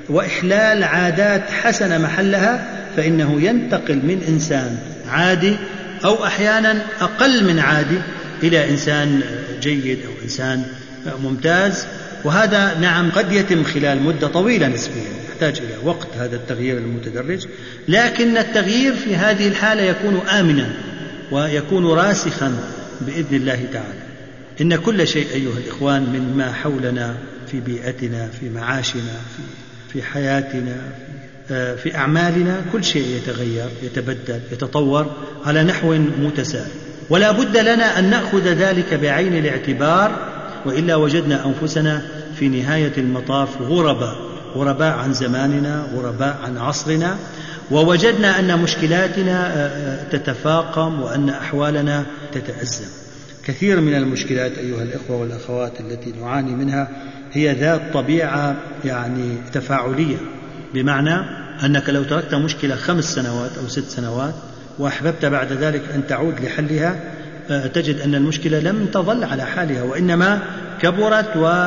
وإحلال عادات حسنة محلها، فإنه ينتقل من إنسان عادي أو أحيانا أقل من عادي إلى إنسان جيد أو إنسان ممتاز. وهذا نعم قد يتم خلال مدة طويلة نسبيا، يحتاج إلى وقت هذا التغيير المتدرج، لكن التغيير في هذه الحالة يكون آمنا ويكون راسخا بإذن الله تعالى. إن كل شيء أيها الإخوان مما حولنا في بيئتنا، في معاشنا، في, في حياتنا، في, في أعمالنا، كل شيء يتغير، يتبدل، يتطور على نحو متسارع، ولا بد لنا أن نأخذ ذلك بعين الاعتبار، وإلا وجدنا أنفسنا في نهاية المطاف غرباء غرباء عن زماننا، غرباء عن عصرنا، ووجدنا أن مشكلاتنا تتفاقم وأن أحوالنا تتأزم. كثير من المشكلات أيها الإخوة والأخوات التي نعاني منها هي ذات طبيعة يعني تفاعلية، بمعنى أنك لو تركت مشكلة خمس سنوات أو ست سنوات وأحببت بعد ذلك أن تعود لحلها تجد أن المشكلة لم تظل على حالها، وإنما كبرت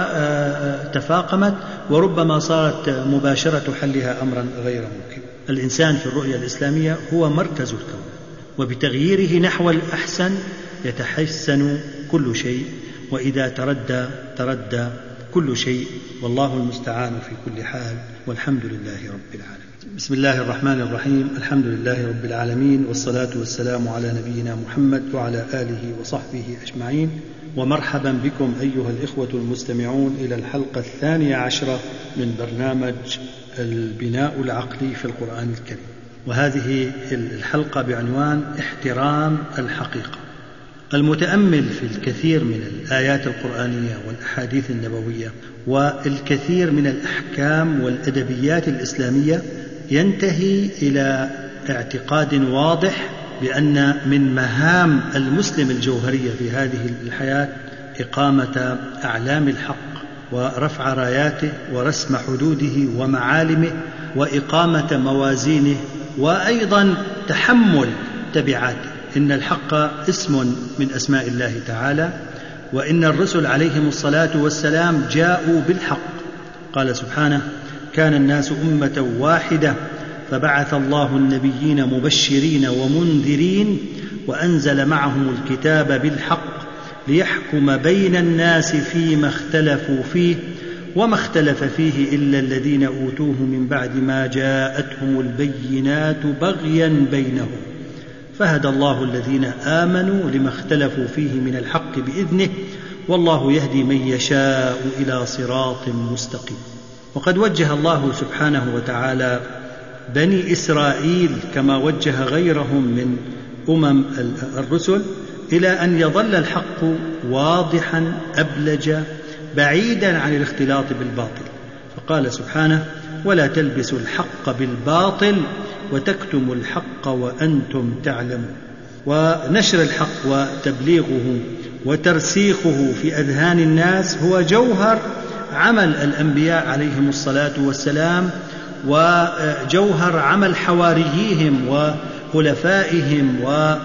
وتفاقمت، وربما صارت مباشرة حلها أمرا غير ممكن. الإنسان في الرؤية الإسلامية هو مركز الكون، وبتغييره نحو الأحسن يتحسن كل شيء، وإذا تردى تردى كل شيء، والله المستعان في كل حال، والحمد لله رب العالمين. بسم الله الرحمن الرحيم. الحمد لله رب العالمين، والصلاة والسلام على نبينا محمد وعلى آله وصحبه أجمعين، ومرحبا بكم أيها الإخوة المستمعون إلى الحلقة الثانية عشرة من برنامج البناء العقلي في القرآن الكريم، وهذه الحلقة بعنوان احترام الحقيقة. المتأمل في الكثير من الآيات القرآنية والأحاديث النبوية والكثير من الأحكام والأدبيات الإسلامية ينتهي إلى اعتقاد واضح بأن من مهام المسلم الجوهرية في هذه الحياة إقامة أعلام الحق ورفع راياته ورسم حدوده ومعالمه وإقامة موازينه، وأيضا تحمل تبعاته. إن الحق اسم من أسماء الله تعالى، وإن الرسل عليهم الصلاة والسلام جاءوا بالحق. قال سبحانه: كان الناس أمة واحدة فبعث الله النبيين مبشرين ومنذرين وأنزل معهم الكتاب بالحق ليحكم بين الناس فيما اختلفوا فيه وما اختلف فيه إلا الذين أوتوه من بعد ما جاءتهم البينات بغيا بينهم فهدى الله الذين آمنوا لما اختلفوا فيه من الحق بإذنه والله يهدي من يشاء إلى صراط مستقيم. وقد وجه الله سبحانه وتعالى بني إسرائيل كما وجه غيرهم من أمم الرسل إلى أن يظل الحق واضحا أبلج بعيدا عن الاختلاط بالباطل. فقال سبحانه: ولا تلبسوا الحق بالباطل وتكتموا الحق وأنتم تعلمون. ونشر الحق وتبليغه وترسيخه في أذهان الناس هو جوهر عمل الأنبياء عليهم الصلاة والسلام، وجوهر عمل حواريهم وخلفائهم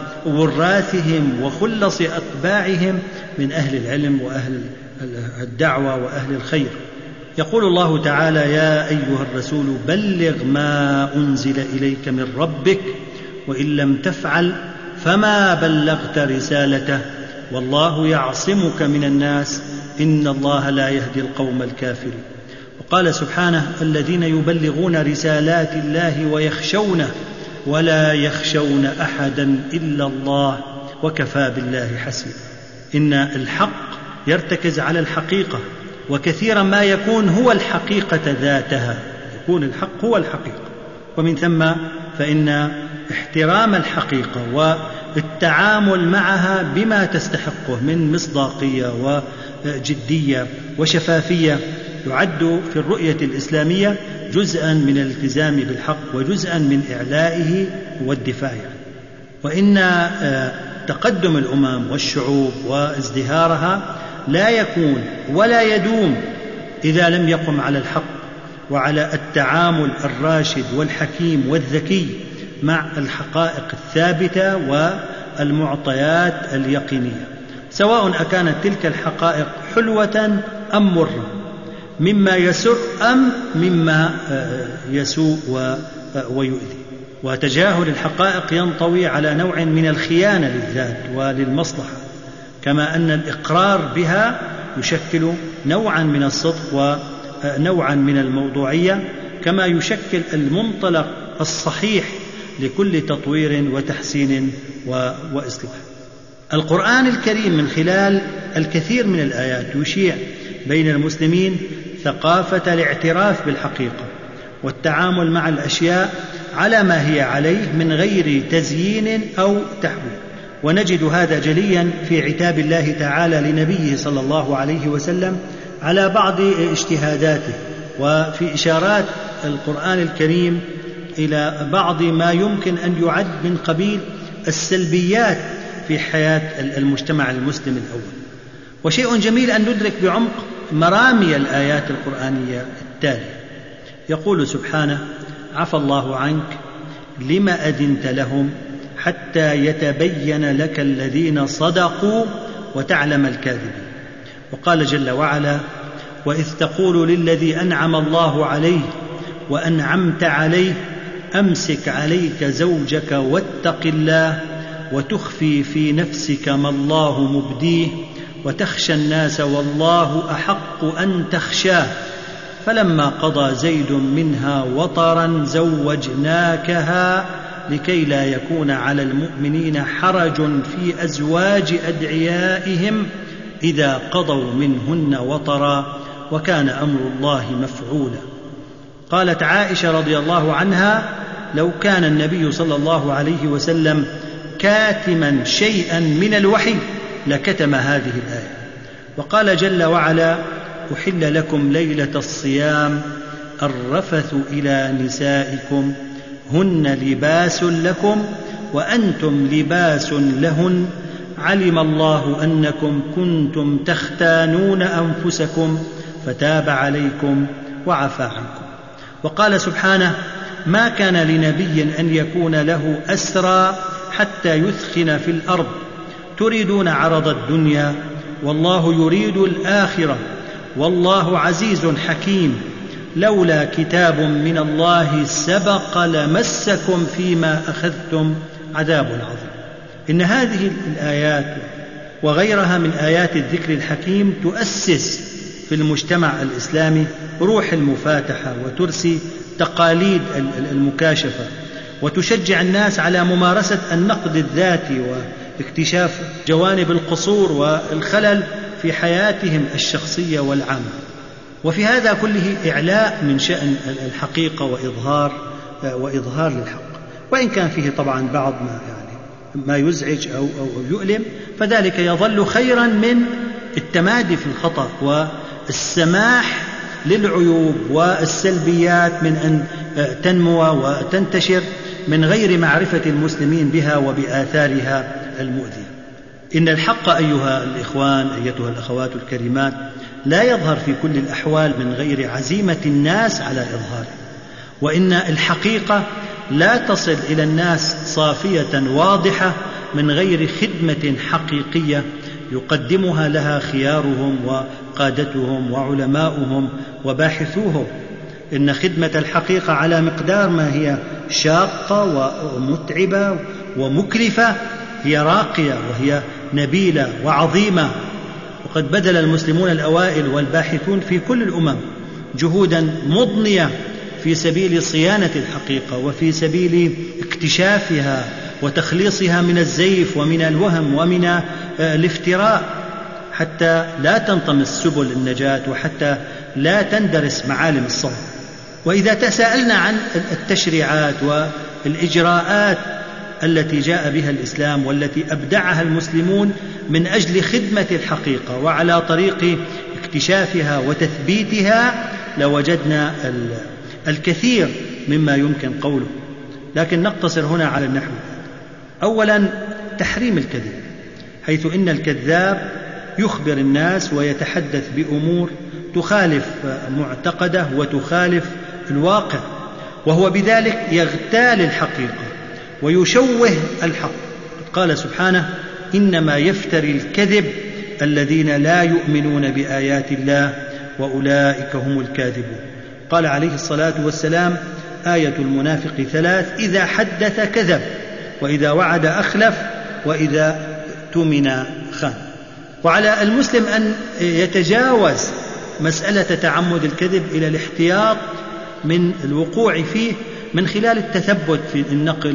ووراثهم وخلص أتباعهم من أهل العلم وأهل الدعوة وأهل الخير. يقول الله تعالى: يا أيها الرسول بلغ ما أنزل إليك من ربك وإن لم تفعل فما بلغت رسالته والله يعصمك من الناس إن الله لا يهدي القوم الكافرين. وقال سبحانه: الذين يبلغون رسالات الله ويخشونه ولا يخشون أحدا إلا الله وكفى بالله حسيبا. إن الحق يرتكز على الحقيقة، وكثيرا ما يكون هو الحقيقة ذاتها، يكون الحق هو الحقيقة. ومن ثم فإن احترام الحقيقة والتعامل معها بما تستحقه من مصداقية وجدية وشفافية يعد في الرؤية الإسلامية جزءا من الالتزام بالحق وجزءا من إعلائه والدفاع عنه. وإن تقدم الأمم والشعوب وازدهارها لا يكون ولا يدوم إذا لم يقم على الحق وعلى التعامل الراشد والحكيم والذكي مع الحقائق الثابتة والمعطيات اليقينية، سواء أكانت تلك الحقائق حلوة أم مرة، مما يسر أم مما يسوء ويؤذي. وتجاهل الحقائق ينطوي على نوع من الخيانة للذات وللمصلحة، كما أن الإقرار بها يشكل نوعا من الصدق ونوعا من الموضوعية، كما يشكل المنطلق الصحيح لكل تطوير وتحسين وإصلاح. القرآن الكريم من خلال الكثير من الآيات يشيع بين المسلمين ثقافة الاعتراف بالحقيقة والتعامل مع الأشياء على ما هي عليه من غير تزيين أو تحويل. ونجد هذا جليا في عتاب الله تعالى لنبيه صلى الله عليه وسلم على بعض اجتهاداته، وفي إشارات القرآن الكريم إلى بعض ما يمكن أن يعد من قبيل السلبيات في حياة المجتمع المسلم الأول. وشيء جميل أن ندرك بعمق مرامي الآيات القرآنية التالية. يقول سبحانه: عفى الله عنك لما أذنت لهم حتى يتبين لك الذين صدقوا وتعلم الكاذبين. وقال جل وعلا: وإذ تقول للذي أنعم الله عليه وأنعمت عليه أمسك عليك زوجك واتق الله وتخفي في نفسك ما الله مبديه وتخشى الناس والله أحق أن تخشاه فلما قضى زيد منها وطرا زوجناكها لكي لا يكون على المؤمنين حرج في أزواج أدعيائهم إذا قضوا منهن وطرا وكان أمر الله مفعولا. قالت عائشة رضي الله عنها: لو كان النبي صلى الله عليه وسلم كاتما شيئا من الوحي لكتم هذه الآية. وقال جل وعلا: أحل لكم ليلة الصيام الرفث إلى نسائكم هن لباس لكم وأنتم لباس لهن علم الله أنكم كنتم تختانون أنفسكم فتاب عليكم وعفى عنكم. وقال سبحانه: ما كان لنبي أن يكون له أسرى حتى يثخن في الأرض تريدون عرض الدنيا والله يريد الآخرة والله عزيز حكيم لولا كتاب من الله سبق لمسكم فيما أخذتم عذاب عظيم. إن هذه الآيات وغيرها من آيات الذكر الحكيم تؤسس في المجتمع الإسلامي روح المفاتحة وترسي تقاليد المكاشفة وتشجع الناس على ممارسة النقد الذاتي واكتشاف جوانب القصور والخلل في حياتهم الشخصية والعامة. وفي هذا كله إعلاء من شأن الحقيقة وإظهار وإظهار للحق، وإن كان فيه طبعا بعض ما يعني ما يزعج أو أو يؤلم فذلك يظل خيرا من التمادي في الخطأ والسماح للعيوب والسلبيات من أن تنمو وتنتشر من غير معرفة المسلمين بها وبآثارها المؤذية. إن الحق أيها الإخوان أيتها الأخوات الكريمات لا يظهر في كل الأحوال من غير عزيمة الناس على إظهاره، وإن الحقيقة لا تصل إلى الناس صافية واضحة من غير خدمة حقيقية يقدمها لها خيارهم وقادتهم وعلماؤهم وباحثوهم. إن خدمة الحقيقة على مقدار ما هي شاقة ومتعبة ومكلفة هي راقية وهي نبيلة وعظيمة. وقد بذل المسلمون الأوائل والباحثون في كل الأمم جهودا مضنية في سبيل صيانة الحقيقة وفي سبيل اكتشافها وتخليصها من الزيف ومن الوهم ومن الافتراء حتى لا تنطمس سبل النجاة وحتى لا تندرس معالم الصواب. وإذا تساءلنا عن التشريعات والإجراءات التي جاء بها الإسلام والتي أبدعها المسلمون من أجل خدمة الحقيقة وعلى طريق اكتشافها وتثبيتها لوجدنا الكثير مما يمكن قوله، لكن نقتصر هنا على النحو. أولا تحريم الكذب، حيث إن الكذاب يخبر الناس ويتحدث بأمور تخالف معتقده وتخالف الواقع، وهو بذلك يغتال الحقيقة ويشوه الحق. قال سبحانه: إنما يفتري الكذب الذين لا يؤمنون بآيات الله وأولئك هم الكاذبون. قال عليه الصلاة والسلام: آية المنافق ثلاث: إذا حدث كذب وإذا وعد أخلف وإذا اؤتمن خان. وعلى المسلم أن يتجاوز مسألة تعمد الكذب إلى الاحتياط من الوقوع فيه من خلال التثبت في النقل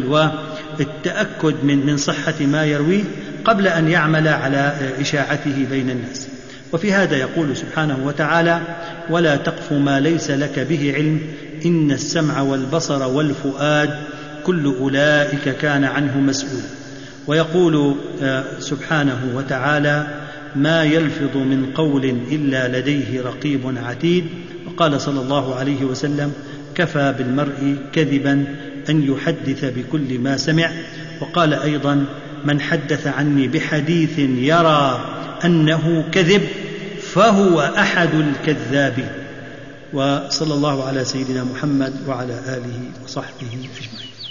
والتأكد من من صحة ما يرويه قبل أن يعمل على إشاعته بين الناس. وفي هذا يقول سبحانه وتعالى: ولا تقف ما ليس لك به علم إن السمع والبصر والفؤاد كل أولئك كان عنه مسؤولا. ويقول سبحانه وتعالى: ما يلفظ من قول إلا لديه رقيب عتيد. وقال صلى الله عليه وسلم: وكفى بالمرء كذبا أن يحدث بكل ما سمع. وقال أيضا: من حدث عني بحديث يرى أنه كذب فهو أحد الكذابين. وصلى الله على سيدنا محمد وعلى آله وصحبه أجمعين.